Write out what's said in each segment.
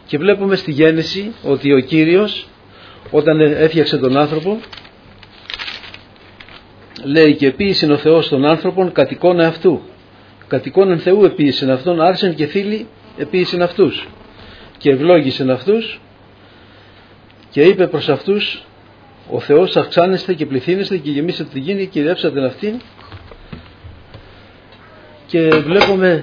Και βλέπουμε στη Γέννηση ότι ο Κύριος όταν έφτιαξε τον άνθρωπο, λέει και επίησεν ο Θεός τον άνθρωπον κατ' εικόνα αυτού. Κατ' εικόναν Θεού επίησεν αυτόν, άρσεν και θήλοι επίησεν αυτούς. Και ευλόγησεν αυτούς και είπε προς αυτούς, ο Θεός αυξάνεστε και πληθύνεστε και γεμίσετε τη γη και κυριεύσατε αυτήν. Και βλέπουμε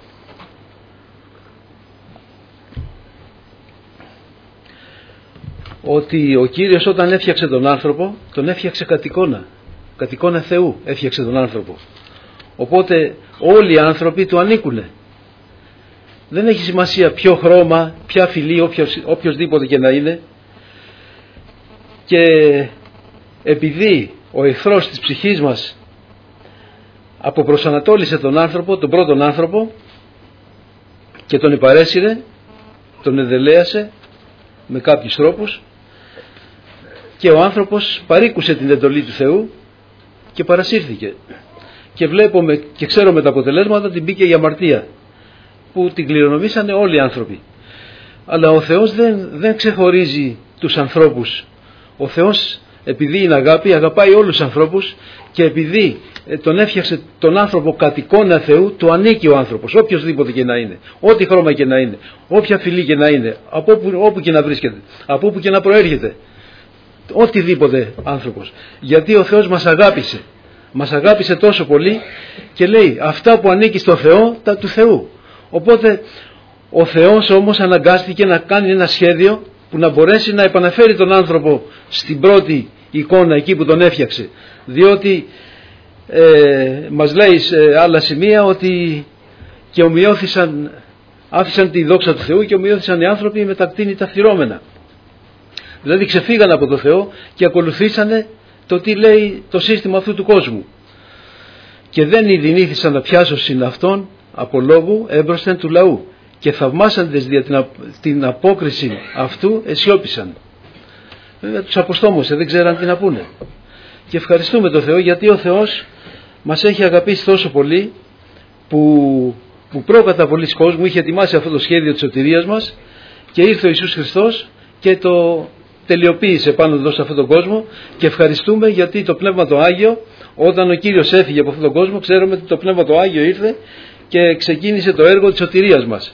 ότι ο Κύριος όταν έφτιαξε τον άνθρωπο, τον έφτιαξε κατ' εικόνα Θεού έφτιαξε τον άνθρωπο. Οπότε όλοι οι άνθρωποι του ανήκουνε. Δεν έχει σημασία ποιο χρώμα, ποια φυλή, οποιοσδήποτε και να είναι. Και επειδή ο εχθρός της ψυχής μας αποπροσανατόλισε τον άνθρωπο, τον πρώτον άνθρωπο, και τον επαρέσυρε, τον εδελέασε με κάποιους τρόπους, και ο άνθρωπος παρήκουσε την εντολή του Θεού και παρασύρθηκε. Και βλέπουμε και ξέρουμε τα αποτελέσματα, την μπήκε η αμαρτία που την κληρονομήσανε όλοι οι άνθρωποι. Αλλά ο Θεός δεν ξεχωρίζει τους ανθρώπους. Ο Θεός, επειδή είναι αγάπη, αγαπάει όλους τους ανθρώπους, και επειδή τον έφτιαξε τον άνθρωπο κατ' εικόνα Θεού, του ανήκει ο άνθρωπος, οποιοσδήποτε και να είναι, ό,τι χρώμα και να είναι, όποια φυλή και να είναι, από όπου και να βρίσκεται, από όπου και να προέρχεται, οτιδήποτε άνθρωπος. Γιατί ο Θεός μας αγάπησε τόσο πολύ και λέει αυτά που ανήκει στο Θεό, τα του Θεού. Οπότε ο Θεός όμως αναγκάστηκε να κάνει ένα σχέδιο που να μπορέσει να επαναφέρει τον άνθρωπο στην πρώτη εικόνα εκεί που τον έφτιαξε. Διότι μας λέει σε άλλα σημεία ότι και άφησαν τη δόξα του Θεού και ομοιώθησαν οι άνθρωποι με τα κτήνη τα φθυρώμενα. Δηλαδή ξεφύγαν από το Θεό και ακολουθήσανε το τι λέει το σύστημα αυτού του κόσμου. Και δεν ειδηνήθησαν να πιάσουν συν αυτόν από λόγου έμπροσθεν του λαού. Και θαυμάσαντες δια την απόκριση αυτού εσιώπησαν. Βέβαια τους αποστόμωσε, δεν ξέραν τι να πούνε. Και ευχαριστούμε τον Θεό, γιατί ο Θεός μας έχει αγαπήσει τόσο πολύ που προκαταβολής κόσμου είχε ετοιμάσει αυτό το σχέδιο της σωτηρίας μας, και ήρθε ο Ιησούς Χριστός και το τελειοποίησε πάνω εδώ σε αυτόν τον κόσμο. Και ευχαριστούμε γιατί το Πνεύμα το Άγιο, όταν ο Κύριος έφυγε από αυτόν τον κόσμο, ξέρουμε ότι το Πνεύμα το Άγιο ήρθε και ξεκίνησε το έργο της σωτηρίας μας.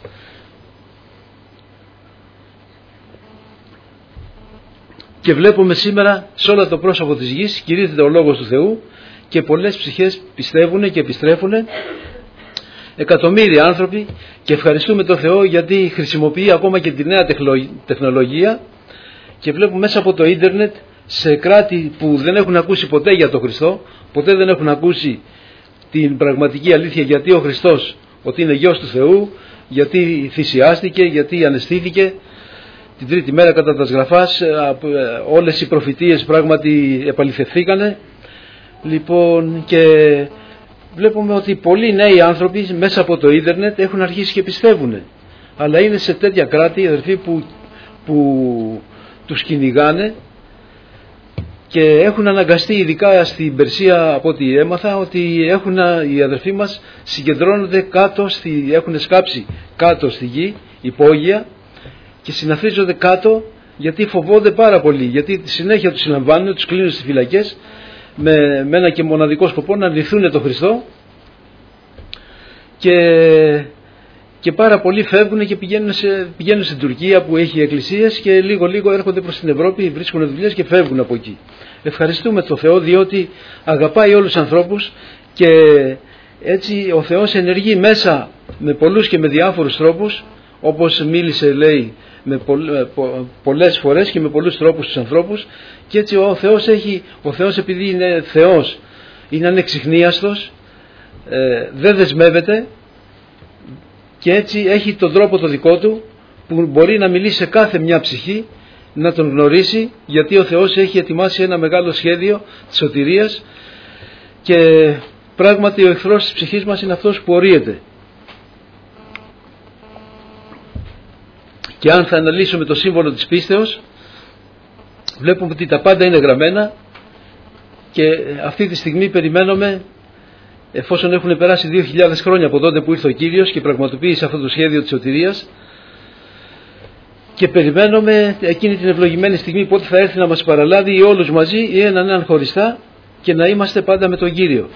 Και βλέπουμε σήμερα σε όλο το πρόσωπο της γης κηρύττεται ο Λόγος του Θεού και πολλές ψυχές πιστεύουν και επιστρέφουν, εκατομμύρια άνθρωποι, και ευχαριστούμε τον Θεό γιατί χρησιμοποιεί ακόμα και τη νέα τεχνολογία, και βλέπουμε μέσα από το ίντερνετ σε κράτη που δεν έχουν ακούσει ποτέ για τον Χριστό, ποτέ δεν έχουν ακούσει την πραγματική αλήθεια, γιατί ο Χριστός ότι είναι Γιος του Θεού, γιατί θυσιάστηκε, γιατί αναισθήθηκε την τρίτη μέρα κατά τα σγραφάς, όλες οι προφητείες πράγματι επαληθευθήκανε. Λοιπόν, και βλέπουμε ότι πολλοί νέοι άνθρωποι μέσα από το ίντερνετ έχουν αρχίσει και πιστεύουν, αλλά είναι σε τέτοια κράτη, αδερφοί, που τους κυνηγάνε, και έχουν αναγκαστεί, ειδικά στην Περσία από ό,τι έμαθα, ότι οι αδερφοί μας συγκεντρώνονται κάτω, έχουν σκάψει κάτω στη γη, υπόγεια, και συναθρίζονται κάτω, γιατί φοβόνται πάρα πολύ, γιατί τη συνέχεια τους συλλαμβάνουν, τους κλείνουν στις φυλακές με ένα και μοναδικό σκοπό να αρνηθούν τον Χριστό, και πάρα πολλοί φεύγουν και πηγαίνουν στην Τουρκία που έχει εκκλησίες, και λίγο έρχονται προς την Ευρώπη, βρίσκουν δουλειές και φεύγουν από εκεί. Ευχαριστούμε τον Θεό, διότι αγαπάει όλους τους ανθρώπους, και έτσι ο Θεός ενεργεί μέσα με πολλούς και με διάφορους τρόπους, όπως μίλησε, λέει, με πολλές φορές και με πολλούς τρόπους στους ανθρώπους. Και έτσι ο Θεός επειδή είναι Θεός, είναι ανεξιχνίαστος, δεν δεσμεύεται, και έτσι έχει τον τρόπο το δικό του που μπορεί να μιλήσει σε κάθε μια ψυχή, να τον γνωρίσει, γιατί ο Θεός έχει ετοιμάσει ένα μεγάλο σχέδιο της σωτηρίας, και πράγματι ο εχθρός της ψυχής μας είναι αυτός που ορίεται. Και αν θα αναλύσουμε το σύμβολο της πίστεως, βλέπουμε ότι τα πάντα είναι γραμμένα, και αυτή τη στιγμή περιμένουμε, εφόσον έχουν περάσει 2.000 χρόνια από τότε που ήρθε ο Κύριος και πραγματοποίησε αυτό το σχέδιο της σωτηρίας, και περιμένουμε εκείνη την ευλογημένη στιγμή πότε θα έρθει να μας παραλάβει ή όλους μαζί ή έναν χωριστά, και να είμαστε πάντα με τον Κύριο.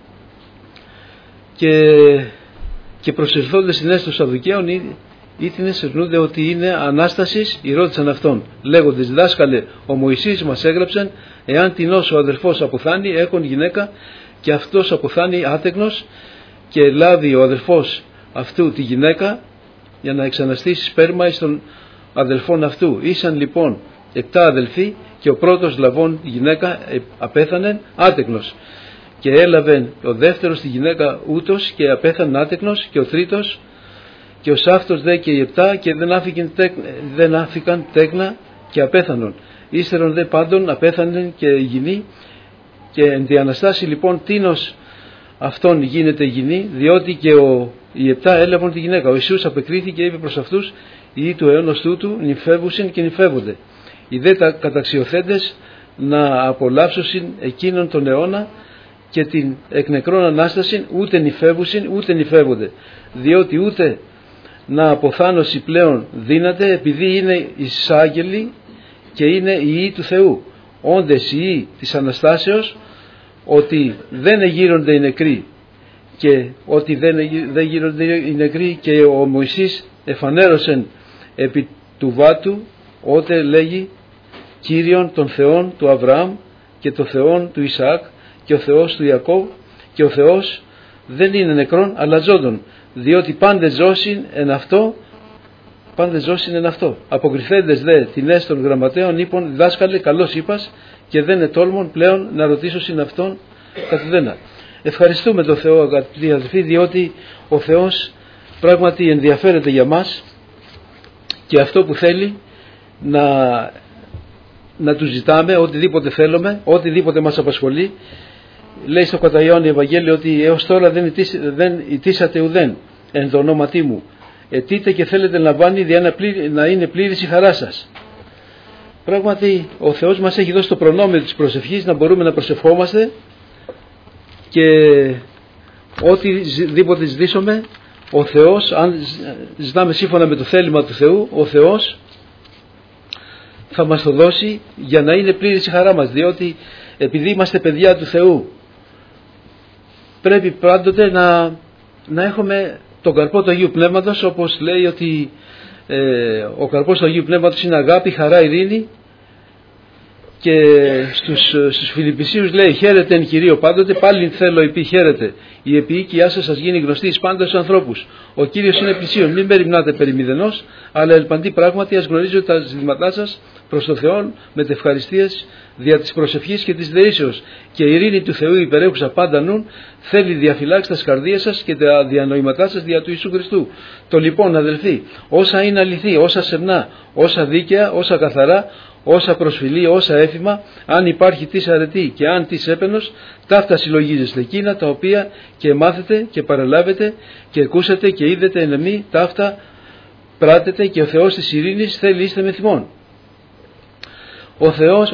Και προσελθόντες στην αίσθηση των Σαδδουκαίων, ήτινες ερνούνται ότι είναι Ανάστασης, ρώτησαν αυτόν, λέγοντες, δάσκαλε, ο Μωυσής μας έγραψεν, εάν τινός ο αδερφός αποθάνει, έκον γυναίκα, και αυτός αποθάνει άτεκνος, και λάβει ο αδερφός αυτού τη γυναίκα, για να εξαναστήσει σπέρμα εις των αδελφών αυτού. Ήσαν λοιπόν 7 αδελφοί, και ο πρώτος λαβών τη γυναίκα απέθανε άτεκνος, και έλαβε ο δεύτερος τη γυναίκα ούτως και απέθανε άτεκνος, και ο τρίτος, και ως αυτός δε και οι 7, και δεν άφηκαν τέκνα και απέθανον. Ύστερον δε πάντων απέθανε και η γυνή, και εν τη Αναστάση λοιπόν τίνος αυτόν γίνεται γυνή, διότι και οι 7 έλαβαν τη γυναίκα. Ο Ιησούς απεκρίθηκε και είπε προς αυτούς, οι του αιώνος τούτου νυμφεύουσιν και νυμφεύονται. Οι δε τα καταξιωθέντες να απολαύσωσιν εκείνον τον αιώνα, και την εκ νεκρών Ανάστασιν ούτε νυμφεύουσιν ούτε νυμφεύονται, διότι ούτε να αποθάνωση πλέον δύναται, επειδή είναι εις άγγελοι και είναι οι Υιοί του Θεού, όντες οι Υιοί της Αναστάσεως, ότι δεν εγείρονται οι νεκροί, και ότι δεν γύρονται οι νεκροί, και ο Μωυσής εφανέρωσεν επί του βάτου, ότε λέγει Κύριον των Θεών του Αβραάμ και των Θεών του Ισαάκ και ο Θεός του Ιακώβ, και ο Θεός δεν είναι νεκρόν αλλά ζώντων, διότι πάντες ζώσιν εν αυτό, πάντες ζώσιν εν αυτό. Αποκριθέντες δε την έσω των γραμματέων είπων, δάσκαλε καλώς είπας, και δεν ετόλμον πλέον να ρωτήσω συν αυτόν καθουδένα. Ευχαριστούμε τον Θεό, αγαπητοί αδελφοί, διότι ο Θεός πράγματι ενδιαφέρεται για μας, και αυτό που θέλει να του ζητάμε, οτιδήποτε θέλουμε, οτιδήποτε μας απασχολεί. Λέει στο κατά Ιωάννη Ευαγγέλιο ότι έως τώρα δεν ητήσατε ουδέν εν το ονόματί μου. Αιτείτε και θέλετε να λαμβάνει, να είναι πλήρης η χαρά σας. Πράγματι ο Θεός μας έχει δώσει το προνόμιο της προσευχής, να μπορούμε να προσευχόμαστε, και οτιδήποτε ζητήσουμε, ο Θεός, αν ζητάμε σύμφωνα με το θέλημα του Θεού, ο Θεός θα μας το δώσει για να είναι πλήρης η χαρά μας, διότι επειδή είμαστε παιδιά του Θεού, πρέπει πάντοτε να έχουμε τον καρπό του Αγίου Πνεύματος, όπως λέει ότι ο καρπός του Αγίου Πνεύματος είναι αγάπη, χαρά, ειρήνη, και στους Φιλιππισίους λέει χαίρετε εν Κυρίω πάντοτε, πάλι θέλω επί χαίρετε, η επιοίκειά σας γίνει γνωστή εις πάντας τους ανθρώπους. Ο Κύριος είναι πλησίον, μην περιμνάτε περί μηδενός, αλλά ελπαντή πράγματι ας γνωρίζετε τα ζητήματά σας προς το Θεό με τευχαριστίες δια της προσευχής και της δεήσεως, και η ειρήνη του Θεού υπερέχουσα πάντα νουν θέλει διαφυλάξει τα καρδίες σας και τα διανοήματά σας δια του Ιησού Χριστού. Το λοιπόν αδελφοί, όσα είναι αληθή, όσα σεμνά, όσα δίκαια, όσα καθαρά, όσα προσφυλή, όσα έθιμα, αν υπάρχει της αρετή και αν της έπαινος, ταύτα συλλογίζεστε εκείνα τα οποία και μάθετε και παραλάβετε και ακούσετε και είδετε εν εμεί, ταύτα πράτετε, και ο Θεός της ειρήνης θέλει είστε με θυμόν. Ο Θεός,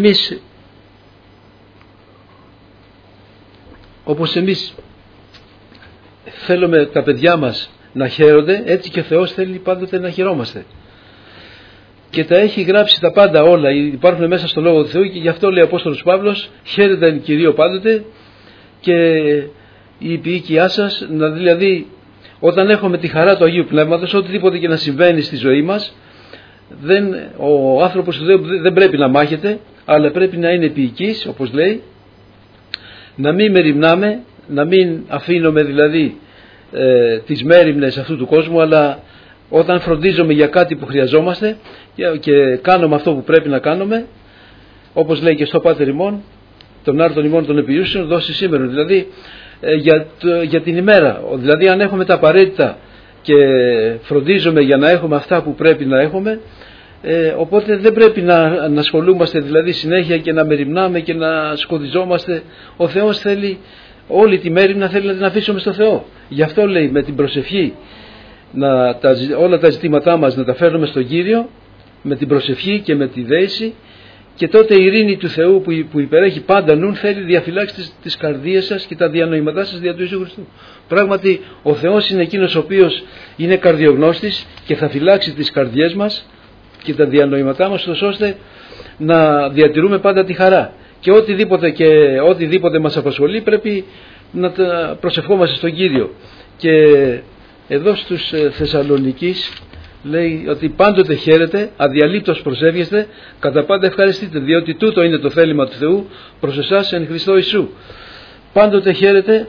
όπως εμείς θέλουμε τα παιδιά μας να χαίρονται, έτσι και ο Θεός θέλει πάντοτε να χαιρόμαστε. Και τα έχει γράψει τα πάντα όλα, υπάρχουν μέσα στο Λόγο του Θεού, και γι' αυτό λέει ο Απόστολος Παύλος, χαίρετε εν Κυρίω πάντοτε, και η επιοίκειά σας, δηλαδή όταν έχουμε τη χαρά του Αγίου Πνεύματος, οτιδήποτε και να συμβαίνει στη ζωή μας, ο άνθρωπος του Θεού δεν πρέπει να μάχεται, αλλά πρέπει να είναι επιοικής, όπως λέει, να μην μεριμνάμε, να μην αφήνουμε δηλαδή τις μέριμνες αυτού του κόσμου, αλλά όταν φροντίζουμε για κάτι που χρειαζόμαστε και κάνουμε αυτό που πρέπει να κάνουμε, όπως λέει και στο Πάτερ ημών, τον άρτον ημών των επιούσεων δώσει σήμερα, δηλαδή για την ημέρα, δηλαδή αν έχουμε τα απαραίτητα και φροντίζουμε για να έχουμε αυτά που πρέπει να έχουμε, οπότε δεν πρέπει να ασχολούμαστε δηλαδή συνέχεια και να μεριμνάμε και να σκοτιζόμαστε. Ο Θεός θέλει όλη τη μέριμνα, θέλει να την αφήσουμε στο Θεό. Γι' αυτό λέει με την προσευχή όλα τα ζητήματά μας να τα φέρνουμε στον Κύριο, με την προσευχή και με τη δέηση, και τότε η ειρήνη του Θεού που υπερέχει πάντα νουν θέλει διαφυλάξει τις καρδίες σας και τα διανοήματά σας δια του Ιησού Χριστού. Πράγματι ο Θεός είναι εκείνος ο οποίος είναι καρδιογνώστης και θα φυλάξει τις καρδιές μας και τα διανοήματά μας, ώστε να διατηρούμε πάντα τη χαρά. Και οτιδήποτε μας απασχολεί πρέπει να τα προσευχόμαστε στον Κύριο. Και εδώ στους Θεσσαλονικείς λέει ότι πάντοτε χαίρετε, αδιαλείπτως προσεύχεστε, κατά πάντα ευχαριστείτε, διότι τούτο είναι το θέλημα του Θεού προς εσάς εν Χριστώ Ιησού. Πάντοτε χαίρετε,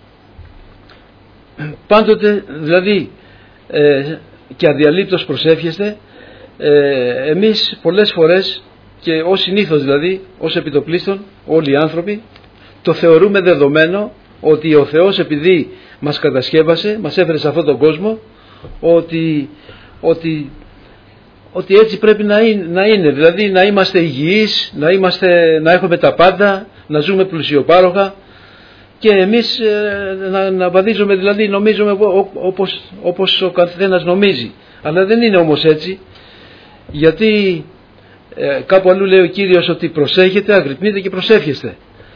πάντοτε δηλαδή και αδιαλείπτως προσεύχεστε. Εμείς πολλές φορές, και ως συνήθως δηλαδή, ως επιτοπλίστων όλοι οι άνθρωποι, το θεωρούμε δεδομένο ότι ο Θεός, επειδή μας κατασκεύασε, μας έφερε σε αυτόν τον κόσμο, ότι έτσι πρέπει να είναι, δηλαδή να είμαστε υγιείς, να έχουμε τα πάντα, να ζούμε πλουσιοπάροχα, και εμείς να βαδίζουμε, δηλαδή νομίζουμε όπως ο καθένας νομίζει. Αλλά δεν είναι όμως έτσι, γιατί κάπου αλλού λέει ο Κύριος ότι προσέχετε, αγρυπνείτε και προσεύχεστε.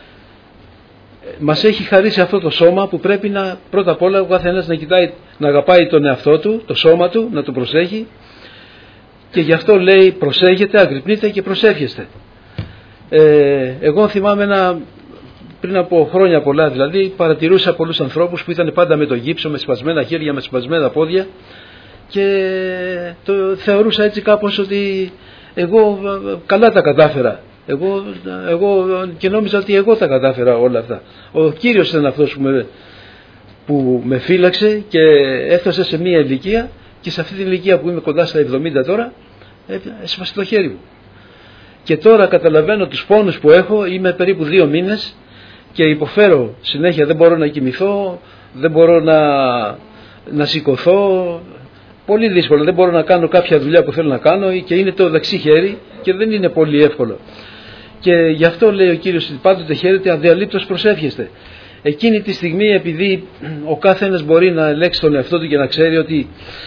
Μας έχει χαρίσει αυτό το σώμα που πρέπει πρώτα απ' όλα ο καθένας να κοιτάει, να αγαπάει τον εαυτό του, το σώμα του, να το προσέχει, και γι' αυτό λέει προσέχετε, αγρυπνείτε και προσεύχεστε. Εγώ θυμάμαι πριν από χρόνια πολλά, δηλαδή παρατηρούσα πολλούς ανθρώπους που ήταν πάντα με το γύψο, με σπασμένα χέρια, με σπασμένα πόδια, και το θεωρούσα έτσι κάπως ότι εγώ καλά τα κατάφερα. Εγώ και νόμιζα ότι εγώ τα κατάφερα όλα αυτά. Ο Κύριος ήταν αυτός που με φύλαξε και έφτασα σε μια ηλικία, και σε αυτή την ηλικία που είμαι κοντά στα 70 τώρα, έσπασε το χέρι μου. Και τώρα καταλαβαίνω τους πόνους που έχω, είμαι περίπου 2 μήνες και υποφέρω συνέχεια, δεν μπορώ να κοιμηθώ, δεν μπορώ να σηκωθώ, πολύ δύσκολο, δεν μπορώ να κάνω κάποια δουλειά που θέλω να κάνω, και είναι το δεξί χέρι και δεν είναι πολύ εύκολο. Και γι' αυτό λέει ο Κύριος ότι πάντοτε χαίρετε, αδιαλείπτως προσεύχεστε. Εκείνη τη στιγμή, επειδή ο κάθε ένας μπορεί να ελέγξει τον εαυτό του και να ξέρει ότι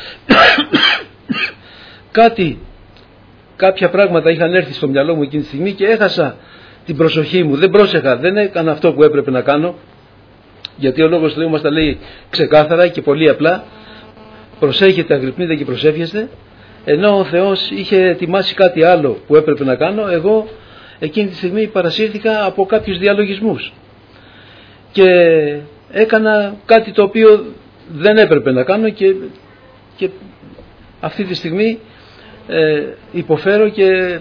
κάποια πράγματα είχαν έρθει στο μυαλό μου εκείνη τη στιγμή και έχασα την προσοχή μου, δεν πρόσεχα, δεν έκανα αυτό που έπρεπε να κάνω, γιατί ο Λόγος του Θεού μας τα λέει ξεκάθαρα και πολύ απλά, προσέχετε, αγρυπνείτε και προσεύχεστε. Ενώ ο Θεός είχε ετοιμάσει κάτι άλλο που έπρεπε να κάνω, εγώ εκείνη τη στιγμή παρασύρθηκα από κάποιους διαλογισμούς και έκανα κάτι το οποίο δεν έπρεπε να κάνω, και αυτή τη στιγμή υποφέρω και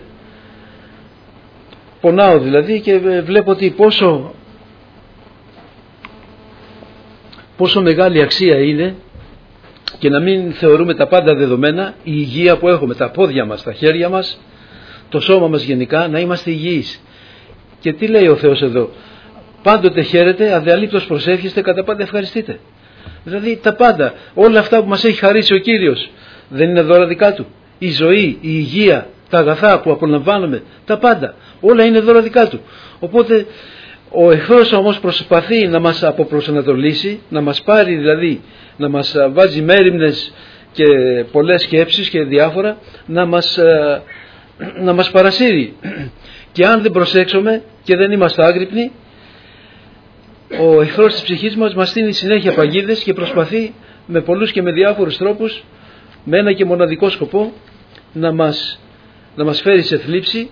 πονάω δηλαδή, και βλέπω ότι πόσο μεγάλη αξία είναι, και να μην θεωρούμε τα πάντα δεδομένα, η υγεία που έχουμε, τα πόδια μας, τα χέρια μας, το σώμα μας γενικά, να είμαστε υγιείς. Και τι λέει ο Θεός εδώ? Πάντοτε χαίρετε, αδιαλείπτως προσεύχεστε, κατά πάντα ευχαριστείτε. Δηλαδή τα πάντα, όλα αυτά που μας έχει χαρίσει ο Κύριος, δεν είναι δώρα δικά Του? Η ζωή, η υγεία, τα αγαθά που απολαμβάνουμε, τα πάντα, όλα είναι δώρα δικά Του. Οπότε ο εχθρός όμως προσπαθεί να μας αποπροσανατολίσει, να μας πάρει δηλαδή, να μας βάζει μέριμνες και πολλές σκέψεις και διάφορα, να μας παρασύρει. Και αν δεν προσέξουμε και δεν είμαστε άγρυπνοι, ο εχθρός της ψυχής μας στείνει συνέχεια παγίδες και προσπαθεί με πολλούς και με διάφορους τρόπους, με ένα και μοναδικό σκοπό, να μας φέρει σε θλίψη,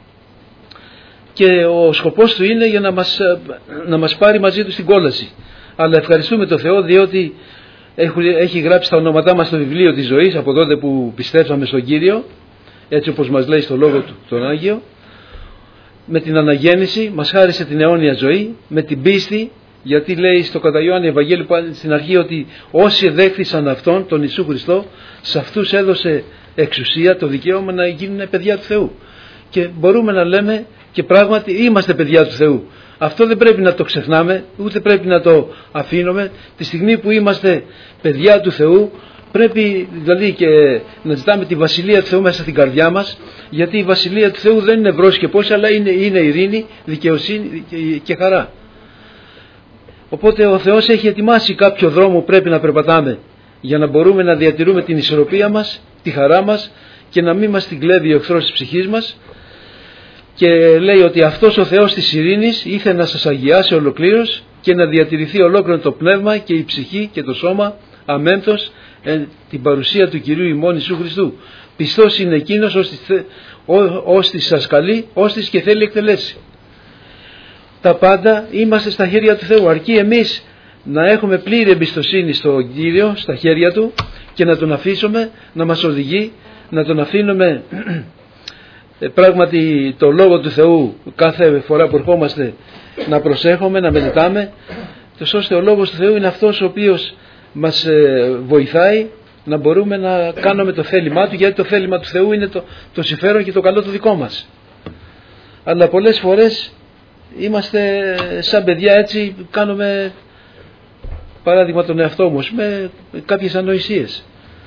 και ο σκοπός του είναι για να μας πάρει μαζί του στην κόλαση. Αλλά ευχαριστούμε τον Θεό, διότι έχει γράψει τα ονόματά μας στο βιβλίο της ζωής από τότε που πιστέψαμε στον Κύριο, έτσι όπως μας λέει στο Λόγο Του τον Άγιο. Με την αναγέννηση μας χάρισε την αιώνια ζωή, με την πίστη, γιατί λέει στο κατά Ιωάννη Ευαγγέλιο στην αρχή ότι όσοι δέχθησαν Αυτόν, τον Ιησού Χριστό, σε αυτούς έδωσε εξουσία, το δικαίωμα να γίνουν παιδιά του Θεού. Και μπορούμε να λέμε, και πράγματι είμαστε παιδιά του Θεού. Αυτό δεν πρέπει να το ξεχνάμε, ούτε πρέπει να το αφήνουμε. Τη στιγμή που είμαστε παιδιά του Θεού, πρέπει δηλαδή και να ζητάμε τη Βασιλεία του Θεού μέσα στην καρδιά μας, γιατί η Βασιλεία του Θεού δεν είναι βρός και πώς, αλλά είναι ειρήνη, δικαιοσύνη και χαρά. Οπότε ο Θεός έχει ετοιμάσει κάποιο δρόμο που πρέπει να περπατάμε, για να μπορούμε να διατηρούμε την ισορροπία μας, τη χαρά μας, και να μην μας την κλέβει ο εχθρός της ψυχής μας. Και λέει ότι αυτός ο Θεός της ειρήνης ήθελε να σας αγιάσει ολοκλήρως και να διατηρηθεί ολόκληρο το πνεύμα και η ψυχή και το σώμα αμέμπτος την παρουσία του Κυρίου ημών Ιησού Χριστού. Πιστός είναι εκείνος ως της σας καλεί, ως της και θέλει εκτελέσει. Τα πάντα είμαστε στα χέρια του Θεού, αρκεί εμείς να έχουμε πλήρη εμπιστοσύνη στον Κύριο, στα χέρια Του, και να Τον αφήσουμε να μας οδηγεί, να Τον αφήνουμε πράγματι το Λόγο του Θεού κάθε φορά που ερχόμαστε να προσέχουμε, να μελετάμε, ώστε ο Λόγος του Θεού είναι αυτός ο οποίος μας βοηθάει να μπορούμε να κάνουμε το θέλημά Του, γιατί το θέλημα του Θεού είναι το συμφέρον και το καλό το δικό μας. Αλλά πολλές φορές είμαστε σαν παιδιά, έτσι κάνουμε, παράδειγμα τον εαυτό μου, με κάποιες ανοησίες.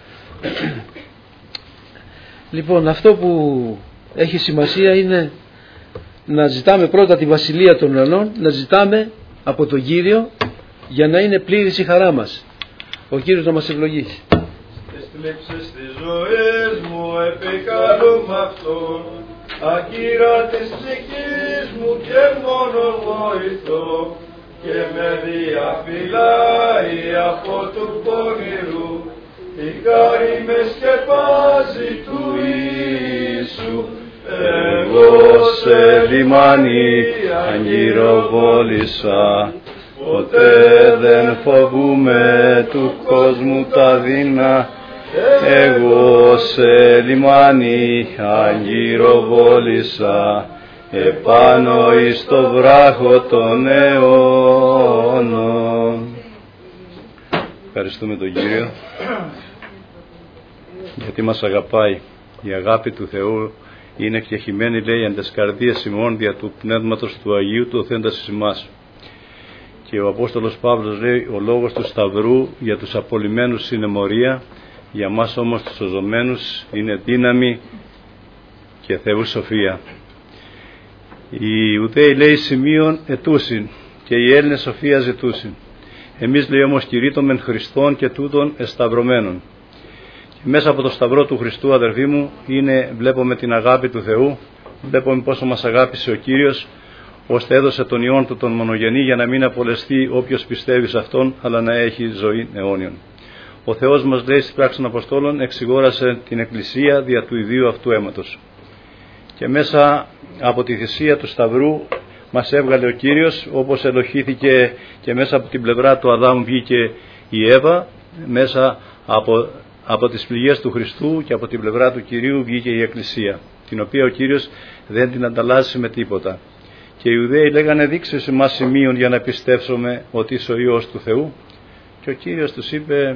Λοιπόν, αυτό που έχει σημασία είναι να ζητάμε πρώτα τη βασιλεία των ουρανών, να ζητάμε από τον Κύριο, για να είναι πλήρης η χαρά μας. Ο Κύριος να μας ευλογήσει. Τις θλίψεις της ζωής μου επικαλούμαι Αυτόν, ακύρα της ψυχής μου και μόνο βοηθό, και με διαφυλάει από του πονηρού, η χάρη με σκεπάζει του Ιησού. Εγώ σε λιμάνι αγκυροβόλησα, ποτέ δεν φοβούμαι του κόσμου τα δεινά. Εγώ σε λιμάνι αγκυροβόλησα, επάνω εις το βράχο των αιώνων. Ευχαριστούμε τον Κύριο γιατί μας αγαπάει. Η αγάπη του Θεού είναι εκχεχημένη, λέει, εν τες καρδίες ημών δια του Πνεύματος του Αγίου του οθέντας εις εμάς. Και ο Απόστολος Παύλος λέει, ο λόγος του Σταυρού για τους απολυμμένους είναι μορία, για μας όμως τους σωζωμένους είναι δύναμη και Θεού σοφία. Οι Ιουδαίοι, λέει, σημείων ετούσιν και οι Έλληνες σοφία ζητούσιν. Εμείς, λέει, όμως κηρύττωμεν Χριστόν και τούτων εσταυρωμένων. Και μέσα από το Σταυρό του Χριστού, αδερφοί μου, βλέπουμε την αγάπη του Θεού, βλέπουμε πόσο μας αγάπησε ο Κύριος, ώστε έδωσε τον Υιόν Του τον μονογενή, για να μην απολεστεί όποιος πιστεύει σε Αυτόν, αλλά να έχει ζωή αιώνιον. Ο Θεός μας, λέει, στις πράξεις των Αποστόλων, εξηγόρασε την Εκκλησία δια του ιδίου αυτού αίματος. Και μέσα από τη θυσία του Σταυρού μας έβγαλε ο Κύριος, όπως ελοχήθηκε και μέσα από την πλευρά του Αδάμ βγήκε η Εύα, μέσα από τις πληγές του Χριστού και από την πλευρά του Κυρίου βγήκε η Εκκλησία, την οποία ο Κύριος δεν την ανταλλάσσει με τίποτα. Και οι Ιουδαίοι λέγανε, δείξε σε εμάς σημείων για να πιστέψουμε ότι είσαι ο Υιός του Θεού. Και ο Κύριος τους είπε,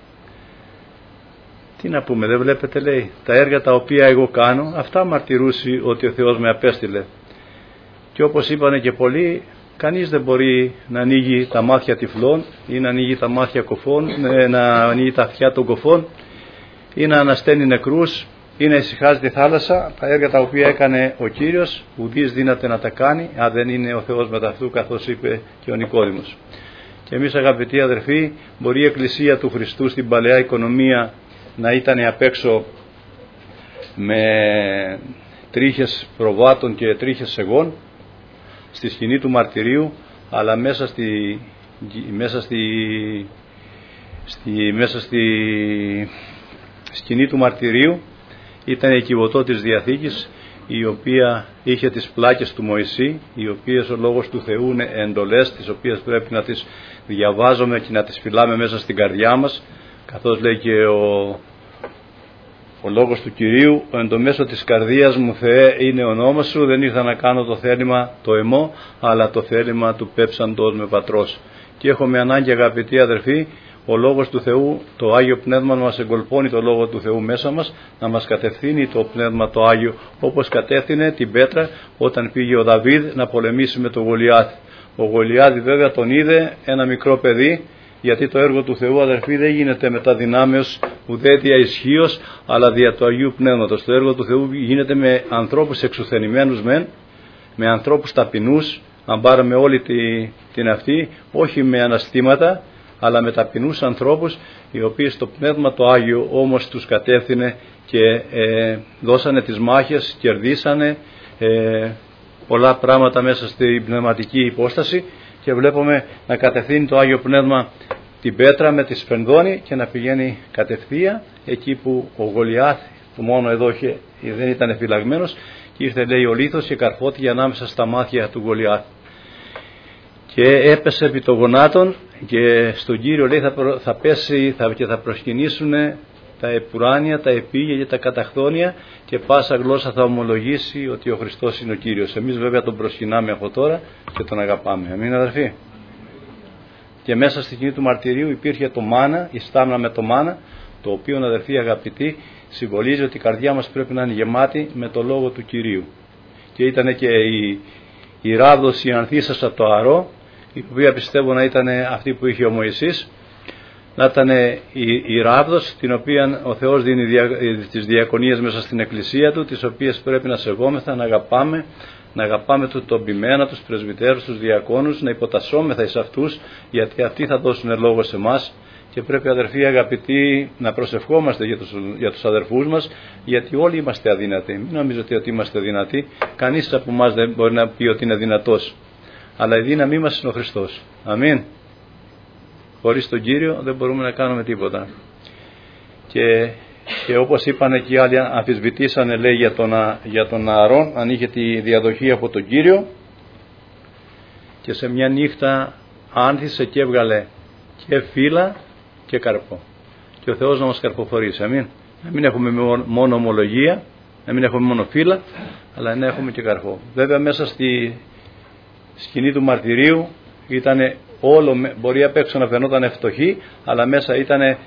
τι να πούμε, δεν βλέπετε, λέει, τα έργα τα οποία εγώ κάνω, αυτά μαρτυρούσι ότι ο Θεός με απέστειλε. Και όπως είπανε και πολλοί, κανείς δεν μπορεί να ανοίγει τα μάτια τυφλών ή να ανοίγει τα μάτια κοφών, να ανοίγει τα αυτιά των κοφών ή να ανασταίνει νεκρούς ή να ησυχάζει τη θάλασσα. Τα έργα τα οποία έκανε ο Κύριος, ουδής δύναται να τα κάνει αν δεν είναι ο Θεός μετά αυτού, καθώς είπε και ο Νικόδημος. Και εμείς, αγαπητοί αδερφοί, μπορεί η Εκκλησία του Χριστού στην παλαιά οικονομία να ήταν απ' έξω με τρίχες προβάτων και τρίχες εγών στη σκηνή του μαρτυρίου, αλλά μέσα στη σκηνή του μαρτυρίου ήταν η κυβωτό της Διαθήκης, η οποία είχε τις πλάκες του Μωυσή, οι οποίες ο Λόγος του Θεού είναι εντολές, τις οποίες πρέπει να τις διαβάζουμε και να τις φυλάμε μέσα στην καρδιά μας, καθώς λέει και ο Λόγος του Κυρίου, εν το μέσο της καρδίας μου, Θεέ, είναι ο νόμος σου, δεν ήρθα να κάνω το θέλημα το εμό, αλλά το θέλημα του πέψαντος με πατρός. Και έχουμε ανάγκη, αγαπητοί αδερφοί, ο Λόγος του Θεού, το Άγιο Πνεύμα να μας εγκολπώνει το Λόγο του Θεού μέσα μας, να μας κατευθύνει το Πνεύμα το Άγιο, όπως κατεύθυνε την Πέτρα όταν πήγε ο Δαβίδ να πολεμήσει με τον Γολιάθ. Ο Γολιάθ βέβαια τον είδε ένα μικρό παιδί, γιατί το έργο του Θεού, αδερφοί, δεν γίνεται με τα δυνάμεως ουδέ δια ισχύος, αλλά δια του Αγίου Πνεύματος. Το έργο του Θεού γίνεται με ανθρώπους εξουθενημένους με ανθρώπους ταπεινούς, αν πάρουμε όλη την αυτή, όχι με αναστήματα, αλλά με ταπεινούς ανθρώπους, οι οποίοι στο Πνεύμα το Άγιο όμως τους κατεύθυνε και δώσανε τις μάχες, κερδίσανε πολλά πράγματα μέσα στην πνευματική υπόσταση, και βλέπουμε να κατευθύνει το Άγιο Πνεύμα την πέτρα με τη σφενδόνη και να πηγαίνει κατευθείαν εκεί που ο Γολιάθ, που μόνο εδώ δεν ήταν φυλαγμένος, και ήρθε, λέει, ο λίθος και καρφώθηκε ανάμεσα στα μάτια του Γολιάθ και έπεσε επί των γονάτων, και στον Κύριο, λέει, θα πέσει και θα προσκυνήσουν τα επουράνια, τα επίγεια και τα καταχθόνια, και πάσα γλώσσα θα ομολογήσει ότι ο Χριστός είναι ο Κύριος. Εμείς βέβαια τον προσκυνάμε από τώρα και τον αγαπάμε. Αμήν, αδερφοί. Και μέσα στη σκηνή του μαρτυρίου υπήρχε το μάνα, η στάμνα με το μάνα, το οποίο, αδερφοί αγαπητοί, συμβολίζει ότι η καρδιά μας πρέπει να είναι γεμάτη με το λόγο του Κυρίου. Και ήταν και η ράβδος, η ανθίσας από το αρώ, η οποία πιστεύω να ήταν αυτή που είχε ο Μωυσής, να ήταν η ράβδος την οποία ο Θεός δίνει τις διακονίες μέσα στην εκκλησία του, τις οποίες πρέπει να σεβόμεθα, να αγαπάμε τον ποιμένα, τους πρεσβυτέρους, τους διακόνους, να υποτασσόμεθα εις αυτούς, γιατί αυτοί θα δώσουν λόγο σε εμάς. Και πρέπει, αδερφοί αγαπητοί, να προσευχόμαστε για τους αδερφούς μας, γιατί όλοι είμαστε αδύνατοι. Μην νομίζετε ότι είμαστε δυνατοί. Κανείς από εμάς δεν μπορεί να πει ότι είναι δυνατός. Αλλά η δύναμή μας είναι ο Χριστός. Αμήν. Χωρίς τον Κύριο δεν μπορούμε να κάνουμε τίποτα. Και όπως είπανε και οι άλλοι, αμφισβητήσανε, λέει, για τον Ααρών, αν είχε τη διαδοχή από τον Κύριο, και σε μια νύχτα άνθησε και έβγαλε και φύλλα και καρπό. Και ο Θεός να μας καρποφορήσει. Αμήν. Να μην έχουμε μόνο ομολογία, να μην έχουμε μόνο φύλλα, αλλά να έχουμε και καρπό. Βέβαια μέσα στη σκηνή του μαρτυρίου ήταν όλο, μπορεί απ' έξω να φαινόταν φτωχή, αλλά μέσα ήταν